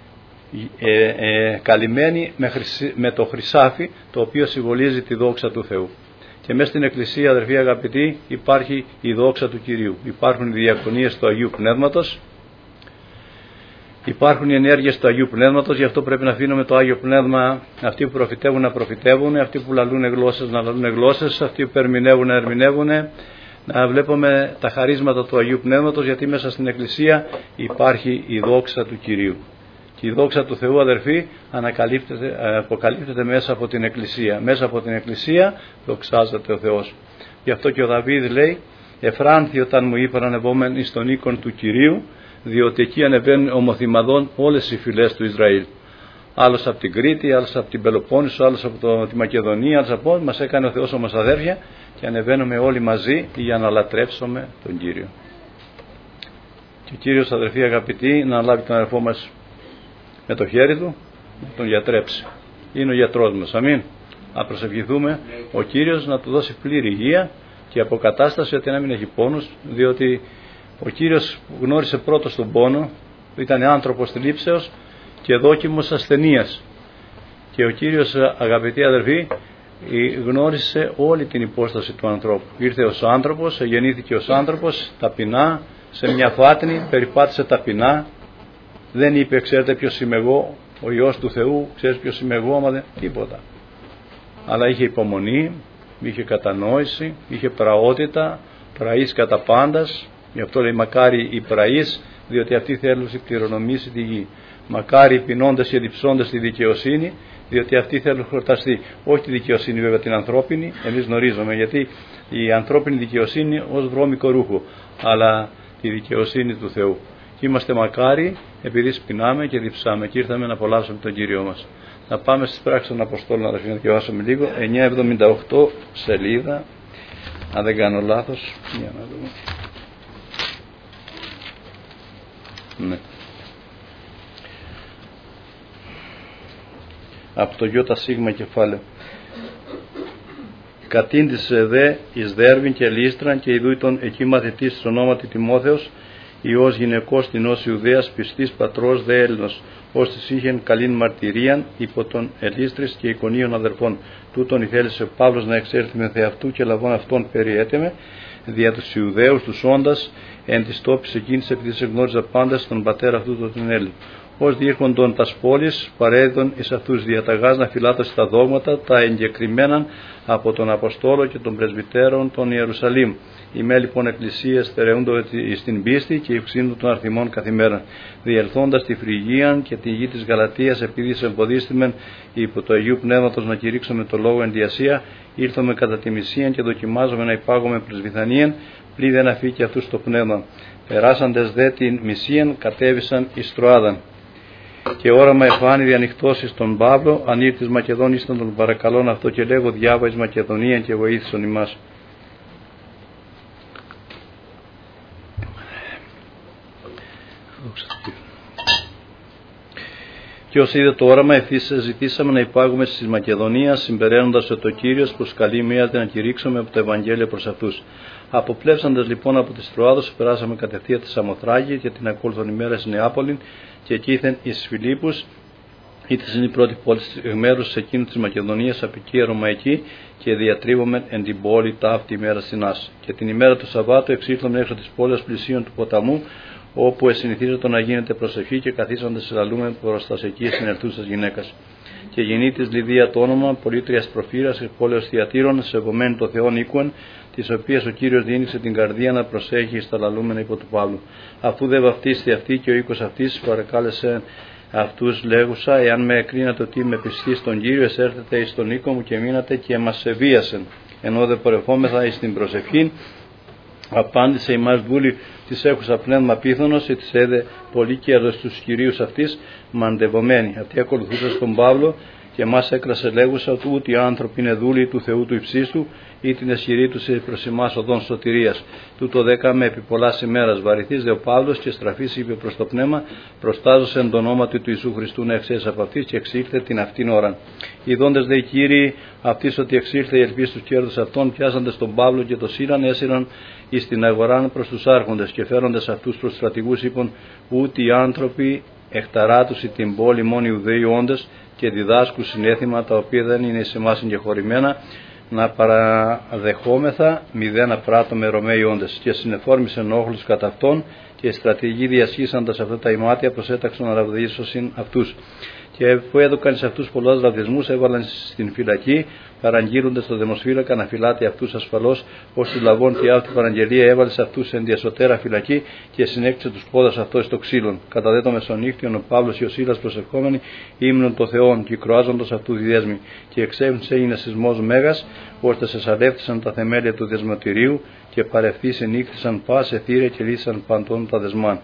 καλυμμένοι με το χρυσάφι, το οποίο συμβολίζει τη δόξα του Θεού. Και μέσα στην Εκκλησία, αδερφοί αγαπητοί, υπάρχει η δόξα του Κυρίου. Υπάρχουν οι διακονίες του Αγίου Πνεύματος, υπάρχουν οι ενέργειες του Αγίου Πνεύματος, γι' αυτό πρέπει να αφήνουμε το Άγιο Πνεύμα, αυτοί που προφητεύουν να προφητεύουν, αυτοί που λαλούν γλώσσες να λαλούν γλώσσες, αυτοί που ερμηνεύουν να ερμηνεύουν, να βλέπουμε τα χαρίσματα του Αγίου Πνεύματος, γιατί μέσα στην Εκκλησία υπάρχει η δόξα του Κυρίου. Και η δόξα του Θεού, αδερφοί, αποκαλύπτεται μέσα από την Εκκλησία. Μέσα από την Εκκλησία δοξάζεται ο Θεός. Γι' αυτό και ο Δαβίδ λέει: «Εφράνθη όταν μου είπαν ανεβόμεν εις τον οίκον του Κυρίου, διότι εκεί ανεβαίνουν ομοθυμαδών όλες οι φυλές του Ισραήλ». Άλλος από την Κρήτη, άλλος από την Πελοπόννησο, άλλος από τη Μακεδονία, άλλος από μας έκανε ο Θεός όμως αδέρφια, και ανεβαίνουμε όλοι μαζί για να λατρεύσουμε τον Κύριο. Και ο Κύριος, αδερφοί αγαπητοί, να λάβει τον αδερφό μας με το χέρι του, να τον γιατρέψει. Είναι ο γιατρός μας. Αμήν. Να προσευχηθούμε ο Κύριος να του δώσει πλήρη υγεία και αποκατάσταση, ότι να μην έχει πόνους, διότι ο Κύριος γνώρισε πρώτος τον πόνο, ήταν άνθρωπος θλίψεως και δόκιμος ασθενείας. Και ο Κύριος, αγαπητοί αδερφοί, γνώρισε όλη την υπόσταση του ανθρώπου. Ήρθε ως άνθρωπος, γεννήθηκε ως άνθρωπος, ταπεινά, σε μια φάτνη, περιπάτησε ταπεινά. Δεν είπε: «Ξέρετε ποιος είμαι εγώ, ο Υιός του Θεού, ξέρεις ποιος είμαι εγώ», άμα δεν τίποτα. Αλλά είχε υπομονή, είχε κατανόηση, είχε πραότητα, πραής κατά πάντας. Γι' αυτό λέει: «Μακάρι οι πραείς, διότι αυτοί θέλουν κληρονομήσει τη γη. Μακάρι οι πεινώντες και διψώντες τη δικαιοσύνη, διότι αυτοί θέλουν χορταστεί». Όχι τη δικαιοσύνη βέβαια την ανθρώπινη, εμείς γνωρίζουμε, γιατί η ανθρώπινη δικαιοσύνη ως βρώμικο ρούχο, αλλά τη δικαιοσύνη του Θεού. Και είμαστε μακάρι επειδή σπινάμε και διψάμε, και ήρθαμε να απολαύσουμε τον Κύριο μας. Να πάμε στις πράξεις των Αποστόλων, να διαβάσουμε λίγο, 978 σελίδα, αν δεν κάνω λάθος. Για να δούμε. Ναι. Από το ΙΣ κεφάλαιο. «Κατήντησε δε εις Δέρβην και Λίστραν, και ειδούει τον εκεί μαθητής της ονόματι Τιμόθεος, Υιός γυναικός την ως Ιουδαίας, πιστής πατρός δε Έλληνος, ως της είχεν καλήν μαρτυρίαν υπό τον Ελίστρης και Εικονίων αδερφών. Τούτον ηθέλησε ο Παύλος να εξέλθει με θεαυτού, και λαβών αυτών περιέτεμε, δια τους Ιουδαίους τους όντας, εν της τόπης εκείνης, επειδή σε γνώριζα πάντας τον πατέρα αυτού τον Έλλην. Ως διήρχοντον τας πόλεις, παρέδιδον εις αυτούς διαταγάς να φυλάτως τα δόγματα, τα εγκεκριμέναν από τον Αποστόλο και των πρεσβυτέρων των Ιερουσαλήμ. Ημέ λοιπόν εκκλησίες στερεούντο στην πίστη και υψήνου των αρθιμών καθημέραν. Διελθόντας τη Φρυγίαν και τη γη της Γαλατίας, επειδή σε εμποδίστημεν υπό το Αγίου Πνεύματος να κηρύξουμε το λόγο εν διασία, ήρθαμε κατά τη μισίαν και δοκιμάζομαι να υπάγουμε πρεσβυθανίαν, πλή δεν αφήκει αυτούς το πνεύμα. Περάσαντες δε την Μυσίαν κατέβησαν εις Τροάδαν. Και όραμα εφάνη διανοιχτός εις τον Παύλο, αν ήρθεις Μακεδόν εις τον παρακαλών αυτό και λέγω διάβα εις Μακεδονίαν και βοήθησον ημάς. Και ως είδε το όραμα, ευθύς ζητήσαμε να υπάγουμε στις Μακεδονία, συμπεραίνοντας ότι ο Κύριος προσκαλεί μοιάζεται να κηρύξουμε από το Ευαγγέλιο προς αυτούς. Αποπλέψαντες λοιπόν από τις Τροάδος, περάσαμε κατευθείαν τη Σαμοθράκη και την ακόλουθον ημέρα στην Νεάπολη, και εκεί ήθεν εις Φιλίππους, ήτες είναι η πρώτη πόλη μέρους εκείνου της Μακεδονίας, απικίρωμα εκεί, και διατρίβομεν εν την πόλη ταύτη ημέρα συνάς. Και την ημέρα του Σαββάτου εξήλθαμε έξω της πόλης πλησίων του ποταμού, όπου εσυνηθίζεται να γίνεται προσευχή, και καθίσαντες λαλούμε προς τας εκεί συνελθούσας γυναίκας. Και γεννή της Λιδία το όνομα, πολίτριας προφήρας, πόλεως Θιατήρων, σεβομένη το Θεόν οίκουεν, της οποίας ο Κύριος διήνυξε την καρδία να προσέχει στα λαλούμενα υπό του Παύλου. Αφού δε βαφτίστη αυτή και ο οίκος αυτής, παρακάλεσε αυτούς λέγουσα, εάν με εκρίνατε ότι είμαι πιστή στον Κύριο, εσέρθετε εις τον οίκο μου και μείνατε, και μας εβίασεν. Ενώ δε πορευόμεθα εις την προσευχή, απάντησε ημάς δούλη της έχουσα πνεύμα πίθωνος, της έδε πολύ κέρδος στους κυρίους αυτής, μαντευομένη. Αυτή ακολουθούσε στον Παύλο και μας έκρασε λέγουσα ότι ούτε οι άνθρωποι είναι δούλοι του Θεού του υψίστου, ή την εσχυρή τους προς εμάς οδόν σωτηρίας. Τούτο δέκαμε επί πολλάς ημέρας. Βαρυθείς δε ο Παύλος και στραφής είπε προς το πνεύμα, προστάζωσε εν το όνομα του Ιησού Χριστού να εξέλθει από αυτής, και εξήλθε την αυτήν ώραν. Ιδώντες δε οι Κύριοι αυτής ότι εξήλθε η ελπίς τους κέρδους αυτών, πιάσαντες τον Παύλο και το Σίλαν, έσυραν εις την αγοράν προς τους άρχοντες, και φέροντες αυτούς προς στρατηγούς είπαν, ούτε οι άνθρωποι εκταράτουσι την πόλη μόνοι Ιουδαίοι όντες, και διδάσκουν συνέθημα τα οποία δεν είναι σε εμάς εγκεχωρημένα, να παραδεχόμεθα μηδέν απράττουμε Ρωμαίοι όντες. Και συνεφόρμησεν όχλους κατά αυτόν, και οι στρατηγοί διασχίσαντας αυτά τα ημάτια προσέταξαν να ραβδίσωσιν αυτούς. Και που έδωκαν σε αυτούς πολλούς ραβδισμούς, έβαλαν στην φυλακή, παραγγείλοντες το δημοσφύλακα να φυλάται αυτούς ασφαλώς, ως του λαβών τη αυτή παραγγελία έβαλε σε αυτούς εν διασωτέρα φυλακή, και συνέκτησε τους πόδας αυτό στο ξύλον. Κατά δε το μεσονύχτιον ο Παύλος και ο Σίλας προσευχόμενοι ύμνον το Θεόν, και κροάζοντος αυτού διδέσμοι. Και εξέβησε έγινε σεισμός μέγας, ώστε σε σαλεύτησαν τα θεμέλια του δεσμοτηρίου, και παρευθείς ενύχθησαν πάσε θύρε και λύσαν παντών τα δεσμάν.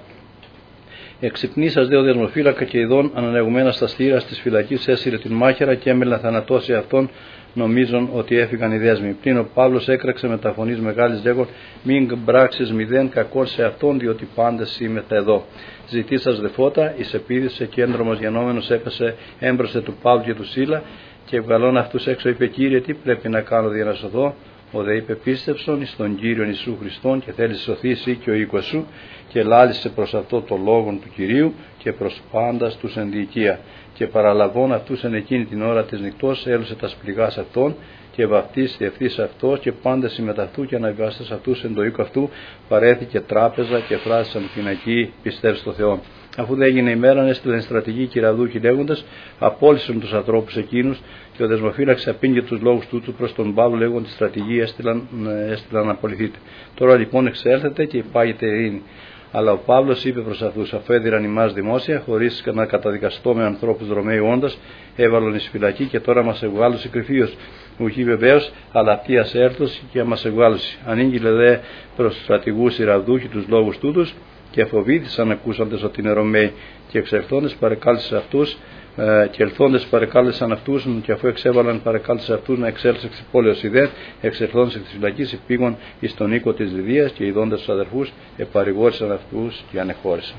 Εξυπνήσας δε ο δεσμοφύλακα και ειδών ανανεγουμένα στα στήρα της φυλακής έσυρε την μάχαιρα, και έμελα θανατώσει αυτόν, νομίζον ότι έφυγαν οι δέσμοι. Πλην ο Παύλος έκραξε με τα φωνής μεγάλης λέγον, μην πράξεις μηδέν κακόν σε αυτόν, διότι πάντεςήμεθα εδώ. Ζητήσας δε φώτα, εις επίδησε, και έντρομος γενόμενος έπεσε έμπροστε του Παύλου και του Σίλα, και βγαλών αυτούς έξω είπε, Κύριε, τι πρέπει να κάνω για να σωθώ? Ο δε είπε, πίστευσον εις τον Κύριον Ιησού Χριστόν, και θέλεις σωθεί εσύ και ο οίκος σου, και λάλησε προς αυτό το λόγον του Κυρίου, και προς πάντας τους εν διοικία. Και παραλαβών αυτούς εν εκείνη την ώρα της νυχτός, έλουσε τα σπληγάς αυτών, και βαφτίστη ευθύς αυτός, και πάντες συμμεταυτού, και αναβιβάστες αυτούς εν το οίκο αυτού, παρέθηκε τράπεζα, και φράσισαν πινακή, πιστεύει στο Θεό. Αφού δεν έγινε ημέρα, έστειλαν στρατηγοί κυραδούχοι λέγοντες, απόλυσαν τους ανθρώπους εκείνους, και ο δεσμοφύλαξ απήγγε τους λόγους τούτου προς τον Παύλο, λέγον: τη στρατηγοί έστειλαν να απολυθείτε. Τώρα λοιπόν εξέλθετε και υπάγεται ειρήνη. Αλλά ο Παύλος είπε προς αυτούς: αφού έδιραν ημάς δημόσια, χωρίς να καταδικαστώ με ανθρώπους Ρωμαίοι όντας, έβαλον εις φυλακή, και τώρα μας εγουάλουσε κρυφίως. Ουχή βεβαίως, αλλά αυτοί ας έρθωση και μας εγουάλουσε. Ανήγγειλε δε προς τους στρατηγούς οι ραβδούχοι τους λόγους τούτους, και φοβήθησαν ακούσαντες ότι είναι Ρωμαίοι, και εξελθόντες παρεκάλεσε αυτούς, και ελθόντες παρεκάλεσαν αυτούς, και αφού εξέβαλαν παρεκάλεσε αυτούς να εξέλθουν εξ πόλεως ιδέν, εξελθόντες εξ της φυλακής πήγον εις τον οίκο της Λιδίας, και ειδώντας τους αδερφούς επαρηγόρησαν αυτούς και ανεχώρησαν.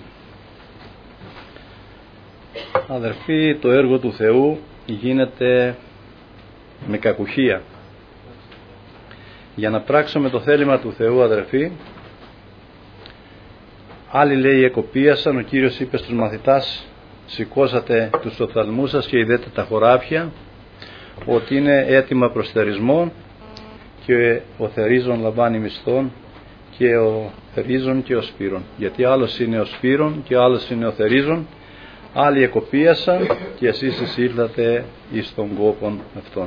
Αδερφοί, το έργο του Θεού γίνεται με κακουχία. Για να πράξουμε το θέλημα του Θεού, αδερφοί, άλλοι λέει εκοπίασαν, ο Κύριος είπε στους μαθητάς, σηκώσατε τους οφθαλμούς σας και ειδέτε τα χωράφια, ότι είναι έτοιμα προς θερισμό, και ο θερίζων λαμβάνει μισθόν, και ο θερίζων και ο σπύρων. Γιατί άλλος είναι ο σπύρων και άλλος είναι ο θερίζων. Άλλοι εκοπίασαν, και εσείς εισήλθατε εις τον κόπον αυτόν.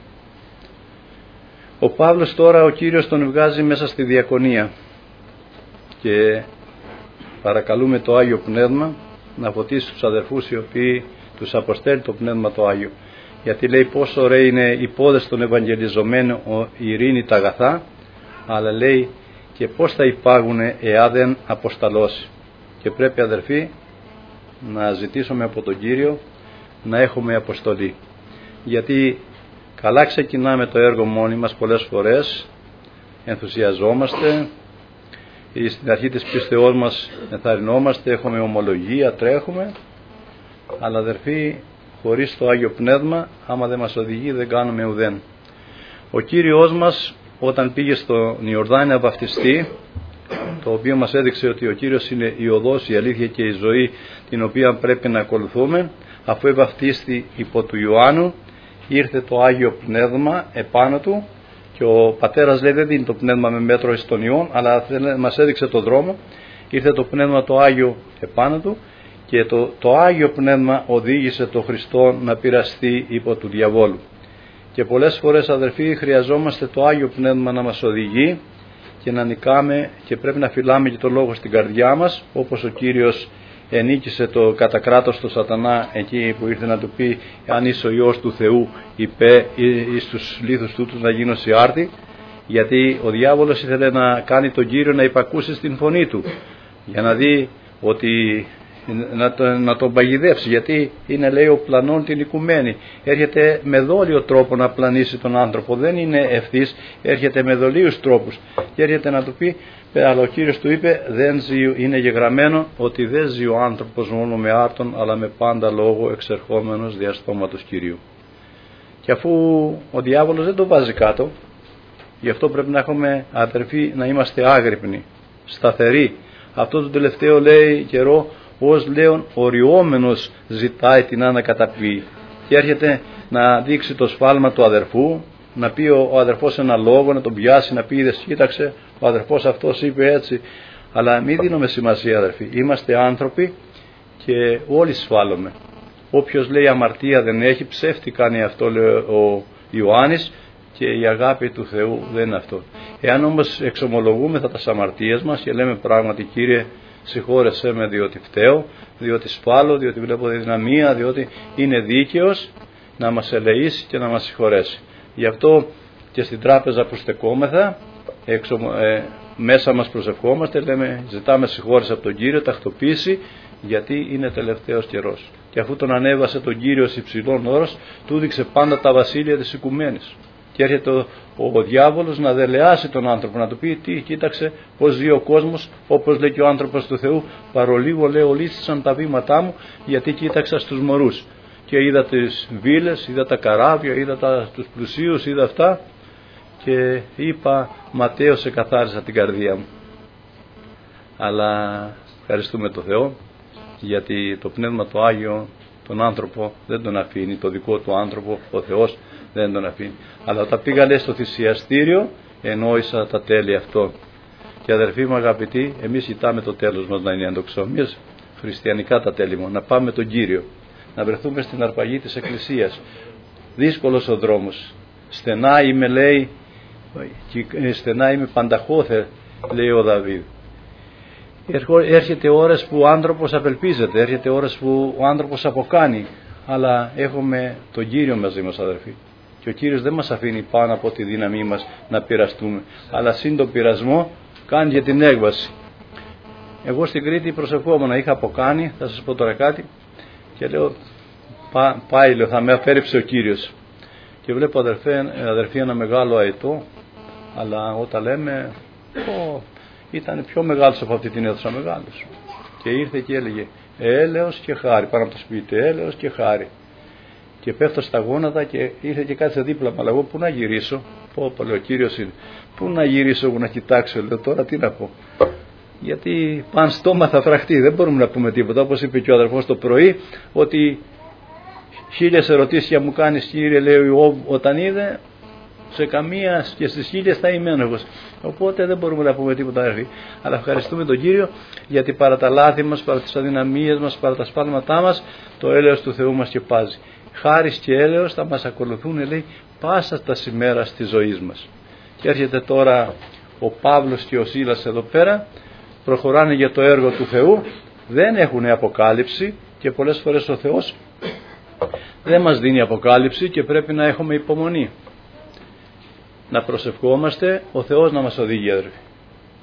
Ο Παύλος τώρα, ο Κύριος τον βγάζει μέσα στη διακονία, και παρακαλούμε το Άγιο Πνεύμα να φωτίσει τους αδερφούς οι οποίοι τους αποστέλει το Πνεύμα το Άγιο. Γιατί λέει πόσο ωραίοι είναι οι πόδες των Ευαγγελιζομένων, η ειρήνη τα αγαθά, αλλά λέει και πώς θα υπάγουν εάν δεν αποσταλώσει. Και πρέπει, αδερφοί, να ζητήσουμε από τον Κύριο να έχουμε αποστολή, γιατί καλά ξεκινάμε το έργο μόνοι μας πολλές φορές, ενθουσιαζόμαστε, στην αρχή της πίστεώς μας ενθαρρυνόμαστε, έχουμε ομολογία, τρέχουμε, αλλά αδερφοί, χωρίς το Άγιο Πνεύμα, άμα δεν μας οδηγεί, δεν κάνουμε ουδέν. Ο Κύριος μας, όταν πήγε στον Ιορδάνη να βαφτιστεί, το οποίο μας έδειξε ότι ο Κύριος είναι η οδός, η αλήθεια και η ζωή, την οποία πρέπει να ακολουθούμε, αφού βαφτίστη υπό του Ιωάννου, ήρθε το Άγιο Πνεύμα επάνω του, και ο Πατέρας λέει δεν δίνει το Πνεύμα με μέτρο εις των Υιών, αλλά μας έδειξε το δρόμο. Ήρθε το Πνεύμα το Άγιο επάνω του, και το Άγιο Πνεύμα οδήγησε το Χριστό να πειραστεί υπό του διαβόλου. Και πολλές φορές, αδερφοί, χρειαζόμαστε το Άγιο Πνεύμα να μας οδηγεί και να νικάμε, και πρέπει να φυλάμε και το Λόγο στην καρδιά μας, όπως ο Κύριος ενίκησε το κατά κράτος το σατανά εκεί που ήρθε να του πει αν είσαι ο Υιός του Θεού, είπε εις τους λίθους τούτους να γίνωσι άρτη, γιατί ο διάβολος ήθελε να κάνει τον Κύριο να υπακούσει στην φωνή του, για να δει ότι να τον παγιδεύσει, γιατί είναι, λέει, ο πλανών την οικουμένη. Έρχεται με δόλιο τρόπο να πλανήσει τον άνθρωπο, δεν είναι ευθύς, έρχεται με δολίους τρόπους και έρχεται να του πει, αλλά ο Κύριος του είπε, δεν ζει, είναι γεγραμμένο ότι δεν ζει ο άνθρωπος μόνο με άρτον, αλλά με πάντα λόγο εξερχόμενος δια στόματος Κυρίου. Και αφού ο διάβολος δεν το βάζει κάτω, γι' αυτό πρέπει να έχουμε, αδερφοί, να είμαστε άγρυπνοι, σταθεροί. Αυτό το τελευταίο, λέει, καιρό, ως λέον οριόμενος ζητάει την ανακαταποιή, και έρχεται να δείξει το σφάλμα του αδερφού, να πει ο αδερφός ένα λόγο, να τον πιάσει, να πει είδες, κοίταξε, ο αδερφός αυτός είπε έτσι. Αλλά μην δίνουμε σημασία, αδερφοί, είμαστε άνθρωποι και όλοι σφάλουμε. Όποιος λέει αμαρτία δεν έχει, ψεύτη κάνει, αυτό λέει ο Ιωάννης, και η αγάπη του Θεού δεν είναι αυτό. Εάν όμως εξομολογούμε τα αμαρτίες μας και λέμε πράγματι, Κύριε, συγχώρεσέ με διότι φταίω, διότι σφάλω, διότι βλέπω δυναμία, διότι είναι δίκαιος, να μας ελεήσει και να μας συγχωρέσει. Γι' αυτό και στην τράπεζα που στεκόμεθα, μέσα μας προσευχόμαστε, λέμε, ζητάμε συγχώρεση από τον Κύριο, τακτοποίηση, γιατί είναι τελευταίος καιρός. Και αφού τον ανέβασε τον Κύριο σε υψηλόν όρος, του δείξε πάντα τα βασίλεια της οικουμένης. Και έρχεται ο διάβολος να δελεάσει τον άνθρωπο, να του πει, τι, κοίταξε πως ζει ο κόσμος, όπως λέει και ο άνθρωπος του Θεού, παρολίγο, λέω, λύστησαν τα βήματά μου, γιατί κοίταξα στους μωρούς. Και είδα τις βίλες, είδα τα καράβια, είδα τους πλουσίους, είδα αυτά, και είπα, Ματέο, σε καθάρισα την καρδία μου. Αλλά ευχαριστούμε τον Θεό, γιατί το Πνεύμα το Άγιο τον άνθρωπο δεν τον αφήνει, το δικό του άνθρωπο ο Θεός δεν τον αφήνει. Αλλά όταν πήγα, λέει, στο θυσιαστήριο, εννοήσα τα τέλη αυτό. Και αδερφοί μου αγαπητοί, εμείς κοιτάμε το τέλος μας να είναι ενδοξόμιας, χριστιανικά τα τέλη μου, να πάμε τον Κύριο, να βρεθούμε στην αρπαγή της Εκκλησίας. Δύσκολος ο δρόμος, στενά είμαι, λέει, στενά είμαι πανταχώθε, λέει ο Δαβίδ. Έρχεται ώρες που ο άνθρωπος απελπίζεται, έρχεται ώρες που ο άνθρωπος αποκάνει, αλλά έχουμε τον Κύριο μαζί μας, αδερφοί. Και ο Κύριος δεν μας αφήνει πάνω από τη δύναμή μας να πειραστούμε, αλλά συν τον πειρασμό κάνει και την έκβαση. Εγώ στην Κρήτη προσευχόμουν, είχα αποκάνει, θα σας πω τώρα κάτι, και λέω, πάει, λέω, θα με αφαίρεψε ο Κύριος. Και βλέπω, αδερφοί, ένα μεγάλο αετό, αλλά όταν λέμε, ήταν πιο μεγάλος από αυτή την αίθουσα, μεγάλος. Και ήρθε και έλεγε, έλεος και χάρη, πάνω από το σπίτι, έλεος και χάρη. Και πέφτω στα γόνατα και ήρθε και κάτσε δίπλα μου, αλλά εγώ πού να γυρίσω, λέει, ο Κύριος είναι, πού να γυρίσω εγώ να κοιτάξω, λέω, τώρα τι να πω. Γιατί παν στόμα θα φραχτεί, δεν μπορούμε να πούμε τίποτα, όπως είπε και ο αδερφός το πρωί, ότι 1000 ερωτήσεις για μου κάνεις, Κύριε, λέει ο Ιώβ, όταν είδε, σε καμία και στις 1000 θα είμαι ένοχος. Οπότε δεν μπορούμε να πούμε τίποτα, αδερφοί. Αλλά ευχαριστούμε τον Κύριο, γιατί παρά τα λάθη μας, παρά τις αδυναμίες μας, παρά τα σφάλματά μας, το έλεος του Θεού μας σκεπάζει. Χάρις και έλεος θα μας ακολουθούν, λέει, πάσα τα σημέρα της ζωής μας. Και έρχεται τώρα ο Παύλος και ο Σίλας εδώ πέρα, προχωράνε για το έργο του Θεού, δεν έχουν αποκάλυψη, και πολλές φορές ο Θεός δεν μας δίνει αποκάλυψη και πρέπει να έχουμε υπομονή. Να προσευχόμαστε, ο Θεός να μας οδηγεί, αδερφοί.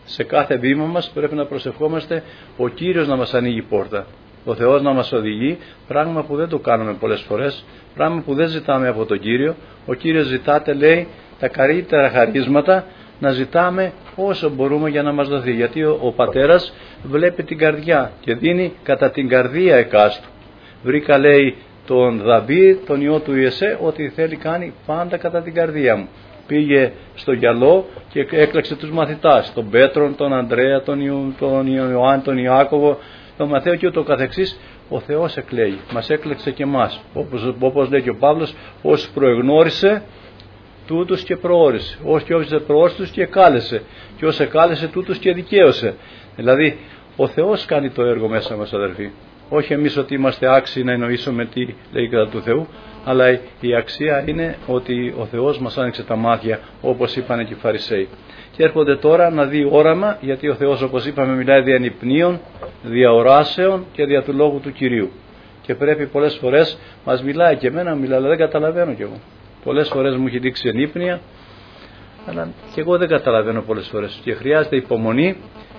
Σε κάθε βήμα μας πρέπει να προσευχόμαστε ο Κύριος να μας ανοίγει πόρτα. Ο Θεός να μας οδηγεί, πράγμα που δεν το κάνουμε πολλές φορές, πράγμα που δεν ζητάμε από τον Κύριο. Ο Κύριος ζητάτε, λέει, τα καλύτερα χαρίσματα να ζητάμε όσο μπορούμε για να μας δοθεί. Γιατί ο Πατέρας βλέπει την καρδιά και δίνει κατά την καρδία εκάστου. Βρήκα, λέει, τον Δαβίδ, τον ιό του Ιεσέ, ότι θέλει κάνει πάντα κατά την καρδία μου. Πήγε στο γυαλό και έκλεξε τους μαθητάς, τον Πέτρον, τον Ανδρέα, τον Ιωάννη, τον Ιάκωβο, τον Μαθαίο και ούτω καθεξής. Ο Θεός εκλέγει, μας έκλεξε και εμάς. Όπως λέει και ο Παύλος, όσοι προεγνώρισε, τούτους και προόρισε. Όσοι προόρισε, τους και κάλεσε. Και όσοι κάλεσε, τούτους και δικαίωσε. Δηλαδή, ο Θεός κάνει το έργο μέσα μας, αδερφοί. Όχι εμείς ότι είμαστε άξιοι να εννοήσουμε τι λέει κατά του Θεού, αλλά η αξία είναι ότι ο Θεός μας άνοιξε τα μάτια, όπως είπαν και οι Φαρισαίοι. Και έρχονται τώρα να δει όραμα, γιατί ο Θεός, όπως είπαμε, μιλάει δια νυπνίων, δια οράσεων και δια του λόγου του Κυρίου. Και πρέπει πολλές φορές, μας μιλάει και εμένα, αλλά δεν καταλαβαίνω κι εγώ. Πολλές φορές μου έχει δείξει ενύπνια, αλλά και εγώ δεν καταλαβαίνω πολλές φορές. Και χρειάζεται υπομονή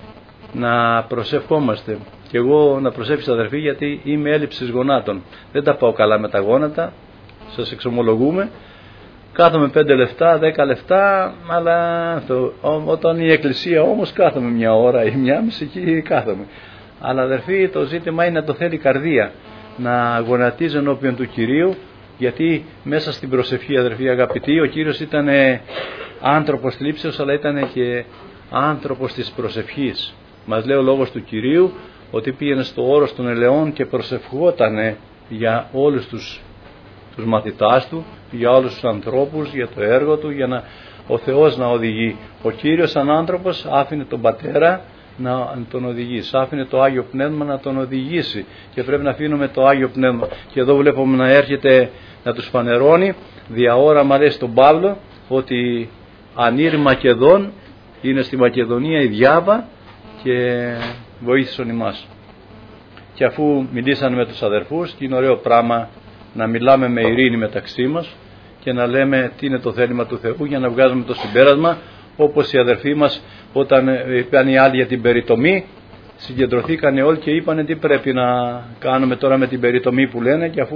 να προσευχόμαστε. Και εγώ να προσέψεις, αδερφοί, γιατί είμαι έλλειψης γονάτων. Δεν τα πάω καλά με τα γόνατα, σας εξομολογούμε. Κάθομαι 5 λεπτά, 10 λεπτά, αλλά όταν η εκκλησία όμως κάθομαι μια ώρα ή μια μισή εκεί κάθομαι. Αλλά, αδερφοί, το ζήτημα είναι να το θέλει η καρδία, να γονατίζει ενώπιον του Κυρίου, γιατί μέσα στην προσευχή, αδερφοί αγαπητοί, ο Κύριος ήταν άνθρωπος θλίψεως, αλλά ήταν και άνθρωπος της προσευχής. Μας λέει ο λόγος του Κυρίου ότι πήγαινε στο όρος των ελαιών και προσευχότανε για όλους τους μαθητάς του, για όλους τους ανθρώπους, για το έργο του, για ο Θεός να οδηγεί. Ο Κύριος σαν άνθρωπος άφηνε τον Πατέρα να τον οδηγήσει, άφηνε το Άγιο Πνεύμα να τον οδηγήσει, και πρέπει να αφήνουμε το Άγιο Πνεύμα. Και εδώ βλέπουμε να έρχεται να τους φανερώνει διαόραμα, λέει στον Παύλο, ότι ανήρ Μακεδόν, είναι στη Μακεδονία η Διάβα και βοήθησαν εμάς. Και αφού μιλήσανε με τους αδερφούς, και είναι ωραίο πράγμα να μιλάμε με ειρήνη μεταξύ μας και να λέμε τι είναι το θέλημα του Θεού, για να βγάζουμε το συμπέρασμα, όπως οι αδερφοί μας όταν είπαν οι άλλοι για την περιτομή, συγκεντρωθήκανε όλοι και είπανε τι πρέπει να κάνουμε τώρα με την περιτομή που λένε, και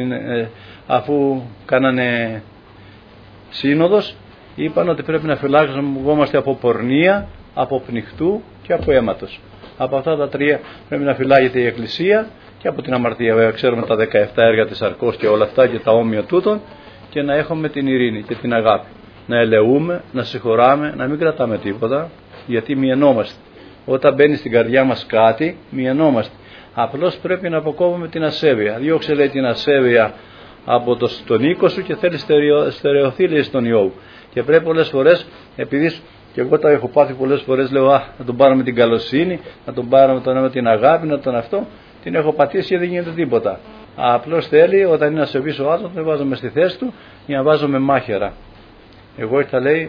αφού κάνανε σύνοδος, είπαν ότι πρέπει να φυλάξουμε από πορνεία, από πνιχτού και από αίματος. Από αυτά τα τρία πρέπει να φυλάγεται η Εκκλησία, και από την αμαρτία. Βέβαια ξέρουμε τα 17 έργα της αρκός και όλα αυτά και τα όμοια τούτων, και να έχουμε την ειρήνη και την αγάπη. Να ελεούμε, να συγχωράμε, να μην κρατάμε τίποτα, γιατί μειαινόμαστε. Όταν μπαίνει στην καρδιά μας κάτι, μειαινόμαστε. Απλώς πρέπει να αποκόβουμε την ασέβεια. Διώξε, λέει, την ασέβεια από τον οίκο σου και θέλει στερεωθεί, στον Ιώβ. Και πρέπει πολλές φορές, επειδή και εγώ τα έχω πάθει πολλές φορές, λέω να τον πάρω με την καλοσύνη, να τον πάρω με την αγάπη, να τον αυτό, την έχω πατήσει και δεν γίνεται τίποτα. Απλώς θέλει όταν είναι ασεβής ο άνθρωπος, τον βάζουμε στη θέση του για να βάζουμε μάχαιρα. Εγώ ήρθα, λέει,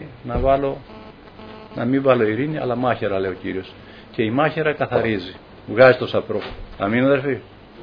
να μην βάλω ειρήνη, αλλά μάχαιρα, λέει ο Κύριος. Και η μάχαιρα καθαρίζει, βγάζει το σαπρό. Αμήν, αδερφοί.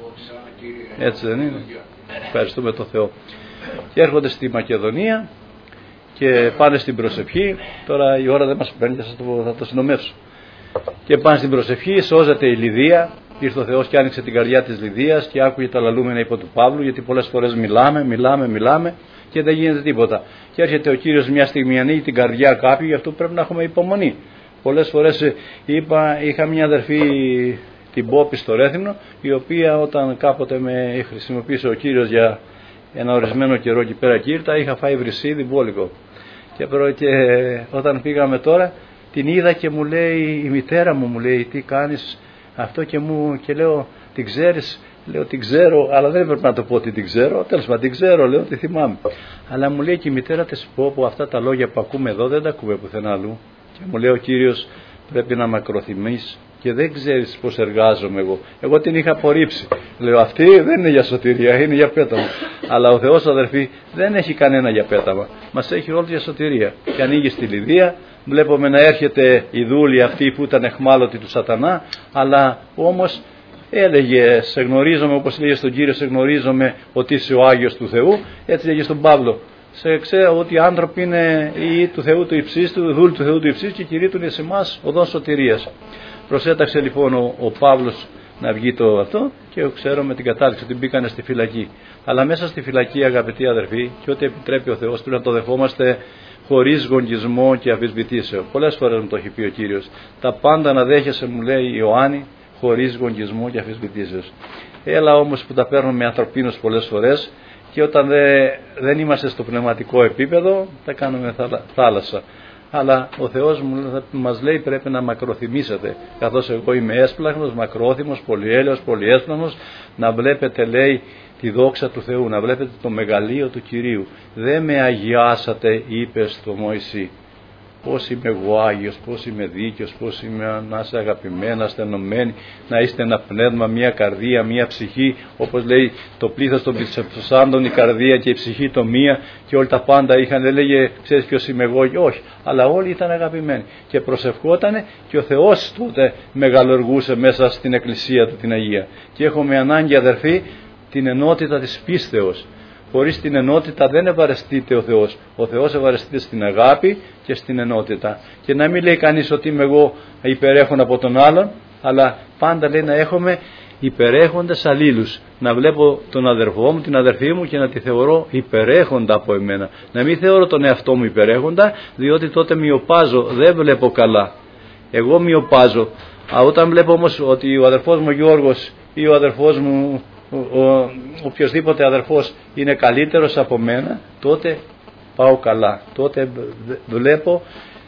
Έτσι δεν είναι? Ευχαριστούμε τον Θεό. Και έρχονται στη Μακεδονία και πάνε στην προσευχή. Τώρα η ώρα δεν μας παίρνει, θα το συντομεύσω. Και πάνε στην προσευχή, σώζεται η Λιδία. Ήρθε ο Θεός και άνοιξε την καρδιά της Λιδίας και άκουγε τα λαλούμενα υπό του Παύλου, γιατί πολλές φορές μιλάμε και δεν γίνεται τίποτα. Και έρχεται ο Κύριος μια στιγμή, ανοίγει την καρδιά κάποιου, γι' αυτό πρέπει να έχουμε υπομονή. Πολλές φορές είχα μια αδερφή, την Πόπη στο Ρέθυμνο, η οποία όταν κάποτε με χρησιμοποίησε ο Κύριος για ένα ορισμένο καιρό εκεί πέρα και ήρθα, είχα φάει βρυσίδι μπόλικο. Και όταν πήγαμε τώρα, την είδα και μου λέει, η μητέρα μου λέει, τι κάνεις αυτό, και λέω, την ξέρεις? Λέω, την ξέρω, αλλά δεν έπρεπε να το πω ότι την ξέρω. Τέλος πάντων, την ξέρω, λέω, τη θυμάμαι. Αλλά μου λέει και η μητέρα της, πω αυτά τα λόγια που ακούμε εδώ δεν τα ακούμε πουθενά αλλού. Και μου λέει ο Κύριος, πρέπει να μακροθυμείς και δεν ξέρεις πώς εργάζομαι εγώ. Εγώ την είχα απορρίψει. Λέω, αυτή δεν είναι για σωτηρία, είναι για πέταμα. Αλλά ο Θεός, αδερφοί, δεν έχει κανένα για πέταμα. Μας έχει όλους για σωτηρία. Και ανοίγει στη Λιδία, βλέπουμε να έρχεται η δούλη αυτή που ήταν εχμάλωτη του σατανά, αλλά όμως έλεγε, σε γνωρίζομαι, όπως λέγε στον Κύριο, σε γνωρίζομαι ότι είσαι ο Άγιος του Θεού. Έτσι λέγε στον Παύλο, ξέρω ότι οι άνθρωποι είναι ή του Θεού του υψίστου, δούλοι του Θεού του υψίστου και κηρύττουν εις εμάς οδόν σωτηρίας. Προσέταξε λοιπόν ο Παύλος να βγει το αυτό και ξέρω με την κατάληξη ότι μπήκανε στη φυλακή. Αλλά μέσα στη φυλακή, αγαπητοί αδερφοί, και ό,τι επιτρέπει ο Θεός πρέπει να το δεχόμαστε χωρίς γονγισμό και αμφισβητήσεων. Πολλές φορές μου το έχει πει ο Κύριος. Τα πάντα να δέχεσαι, μου λέει Ιωάννη, χωρίς γονγισμό και αμφισβητήσεως. Έλα όμως που τα παίρνουμε με ανθρωπίνους πολλές φορές και όταν δεν είμαστε στο πνευματικό επίπεδο τα κάνουμε θάλασσα. Αλλά ο Θεός μας λέει πρέπει να μακροθυμήσετε, καθώς εγώ είμαι έσπλαχνος, μακρόθυμος, πολυέλαιος, πολυέσπλαχνος, να βλέπετε, λέει, τη δόξα του Θεού, να βλέπετε το μεγαλείο του Κυρίου. Δεν με αγιάσατε, είπε στο Μωυσή. Πώς είμαι εγώ Άγιος, πώς είμαι δίκαιος, πώς είμαι να είστε αγαπημένοι, να είστε ενωμένοι, να είστε ένα πνεύμα, μια καρδία, μια ψυχή, όπως λέει το πλήθος των ψευδοσάντων, η καρδία και η ψυχή το μία, και όλα τα πάντα είχαν, δεν λέγε ξέρεις ποιος είμαι εγώ, και όχι, αλλά όλοι ήταν αγαπημένοι και προσευχότανε και ο Θεός τότε μεγαλοργούσε μέσα στην εκκλησία του την Αγία. Και έχουμε ανάγκη, αδερφοί, την ενότητα της πίστεως. Χωρίς την ενότητα δεν ευαρεστείται ο Θεός. Ο Θεός ευαρεστείται στην αγάπη και στην ενότητα. Και να μην λέει κανείς ότι είμαι εγώ υπερέχον από τον άλλον, αλλά πάντα λέει να έχουμε υπερέχοντες αλλήλους. Να βλέπω τον αδερφό μου, την αδερφή μου και να τη θεωρώ υπερέχοντα από εμένα. Να μην θεωρώ τον εαυτό μου υπερέχοντα, διότι τότε μειοπάζω, δεν βλέπω καλά. Εγώ μειοπάζω. Όταν βλέπω όμως ότι ο αδερφός μου Γιώργος ή ο αδερφός μου οποιοσδήποτε αδερφός είναι καλύτερος από μένα, τότε πάω καλά. Τότε βλέπω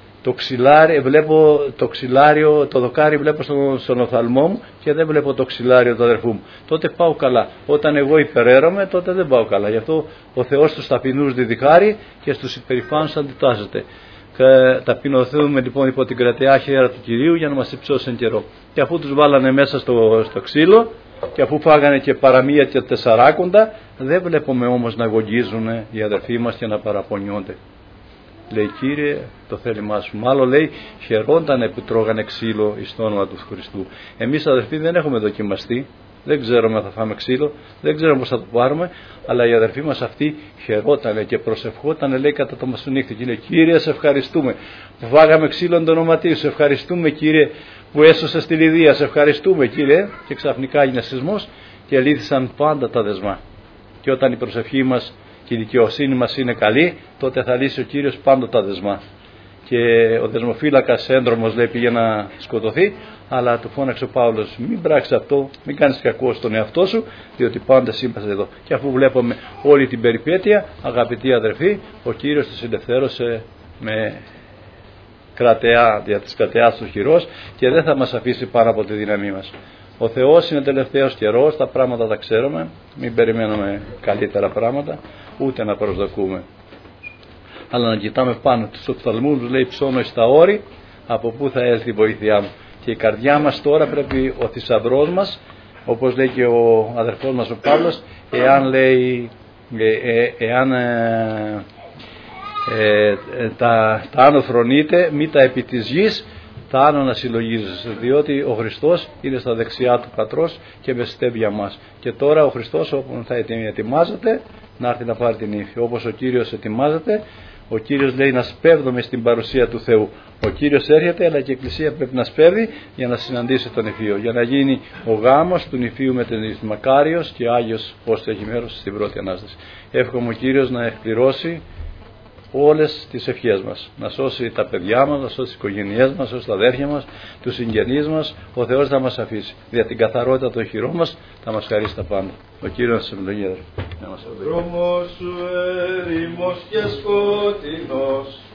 το ξυλάριο, το δοκάρι βλέπω στον οφθαλμό μου και δεν βλέπω το ξυλάριο του αδερφού μου. Τότε πάω καλά. Όταν εγώ υπεραίρομαι, τότε δεν πάω καλά. Γι' αυτό ο Θεός τους ταπεινούς διδυχάρει και στους υπερηφάνους αντιτάσσεται. Ταπεινωθούμε λοιπόν υπό την κρατεά χέρα του Κυρίου για να μας υψώσει εν καιρό. Και αφού τους βάλανε μέσα στο ξύλο και αφού φάγανε και παραμία και τεσσαράκοντα, δεν βλέπουμε όμως να γογγίζουν οι αδερφοί μας και να παραπονιόνται. Λέει Κύριε το θέλημά σου. Μάλλον λέει χαιρόντανε που τρώγανε ξύλο εις το όνομα του Χριστού. Εμείς αδερφοί δεν έχουμε δοκιμαστεί, δεν ξέρουμε αν θα φάμε ξύλο, δεν ξέρουμε πώς θα το πάρουμε, αλλά οι αδερφοί μας αυτοί χαιρότανε και προσευχότανε, λέει, κατά το μεσονύχτη. Και λέει Κύριε σε ευχαριστούμε που φάγαμε ξύλο εν το όνοματί σου, σε ευχαριστούμε Κύριε που έσωσε στη Λιδία, σε ευχαριστούμε Κύριε. Και ξαφνικά έγινε σεισμός και λύθησαν πάντα τα δεσμά. Και όταν η προσευχή μας και η δικαιοσύνη μας είναι καλή, τότε θα λύσει ο Κύριος πάντα τα δεσμά. Και ο δεσμοφύλακας έντρομος, λέει, πήγε να σκοτωθεί, αλλά του φώναξε ο Παύλος, μην πράξεις αυτό, μην κάνεις κακό στον εαυτό σου, διότι πάντα σύμπασε εδώ. Και αφού βλέπουμε όλη την περιπέτεια, αγαπητοί αδερφοί, ο Κύριος τους ελευθέρωσε με κρατεά, δια της κρατεάς του χειρός, και δεν θα μας αφήσει πάνω από τη δύναμή μας. Ο Θεός είναι τελευταίος καιρός, τα πράγματα τα ξέρουμε, μην περιμένουμε καλύτερα πράγματα, ούτε να προσδοκούμε. Αλλά να κοιτάμε πάνω τους οφθαλμούς, λέει, ψώνω στα όρη, από πού θα έλθει η βοήθειά μου. Και η καρδιά μας τώρα πρέπει, ο θησαυρός μας, όπως λέει και ο αδερφός μας ο Παύλος, εάν λέει, τα άνω φρονείτε, μη τα επί της γης, τα άνω να συλλογίζεσαι, διότι ο Χριστός είναι στα δεξιά του Πατρός και μεσητεύει για μας. Και τώρα ο Χριστός όπου θα ετοιμάζεται να έρθει να πάρει την ύφη. Όπως ο Κύριος ετοιμάζεται, ο Κύριος λέει να σπέβδομαι στην παρουσία του Θεού. Ο Κύριος έρχεται, αλλά και η Εκκλησία πρέπει να σπέβδει για να συναντήσει τον νηφίο, για να γίνει ο γάμος του νηφίου με τον νηφίο, μακάριος και Άγιος όσο έχει μέρος στην πρώτη Ανάσταση. Εύχομαι ο Κύριος να εκπληρώσει όλες τις ευχές μας, να σώσει τα παιδιά μας, να σώσει τις οικογένειές μας, να σώσει τα αδέρφια μας, τους συγγενείς μας. Ο Θεός θα μας αφήσει. Δια την καθαρότητα των χειρών μας θα μας χαρίσει τα πάντα. Ο Κύριος σας ευλογεί. Δρόμος σου έρημος και σκοτεινός,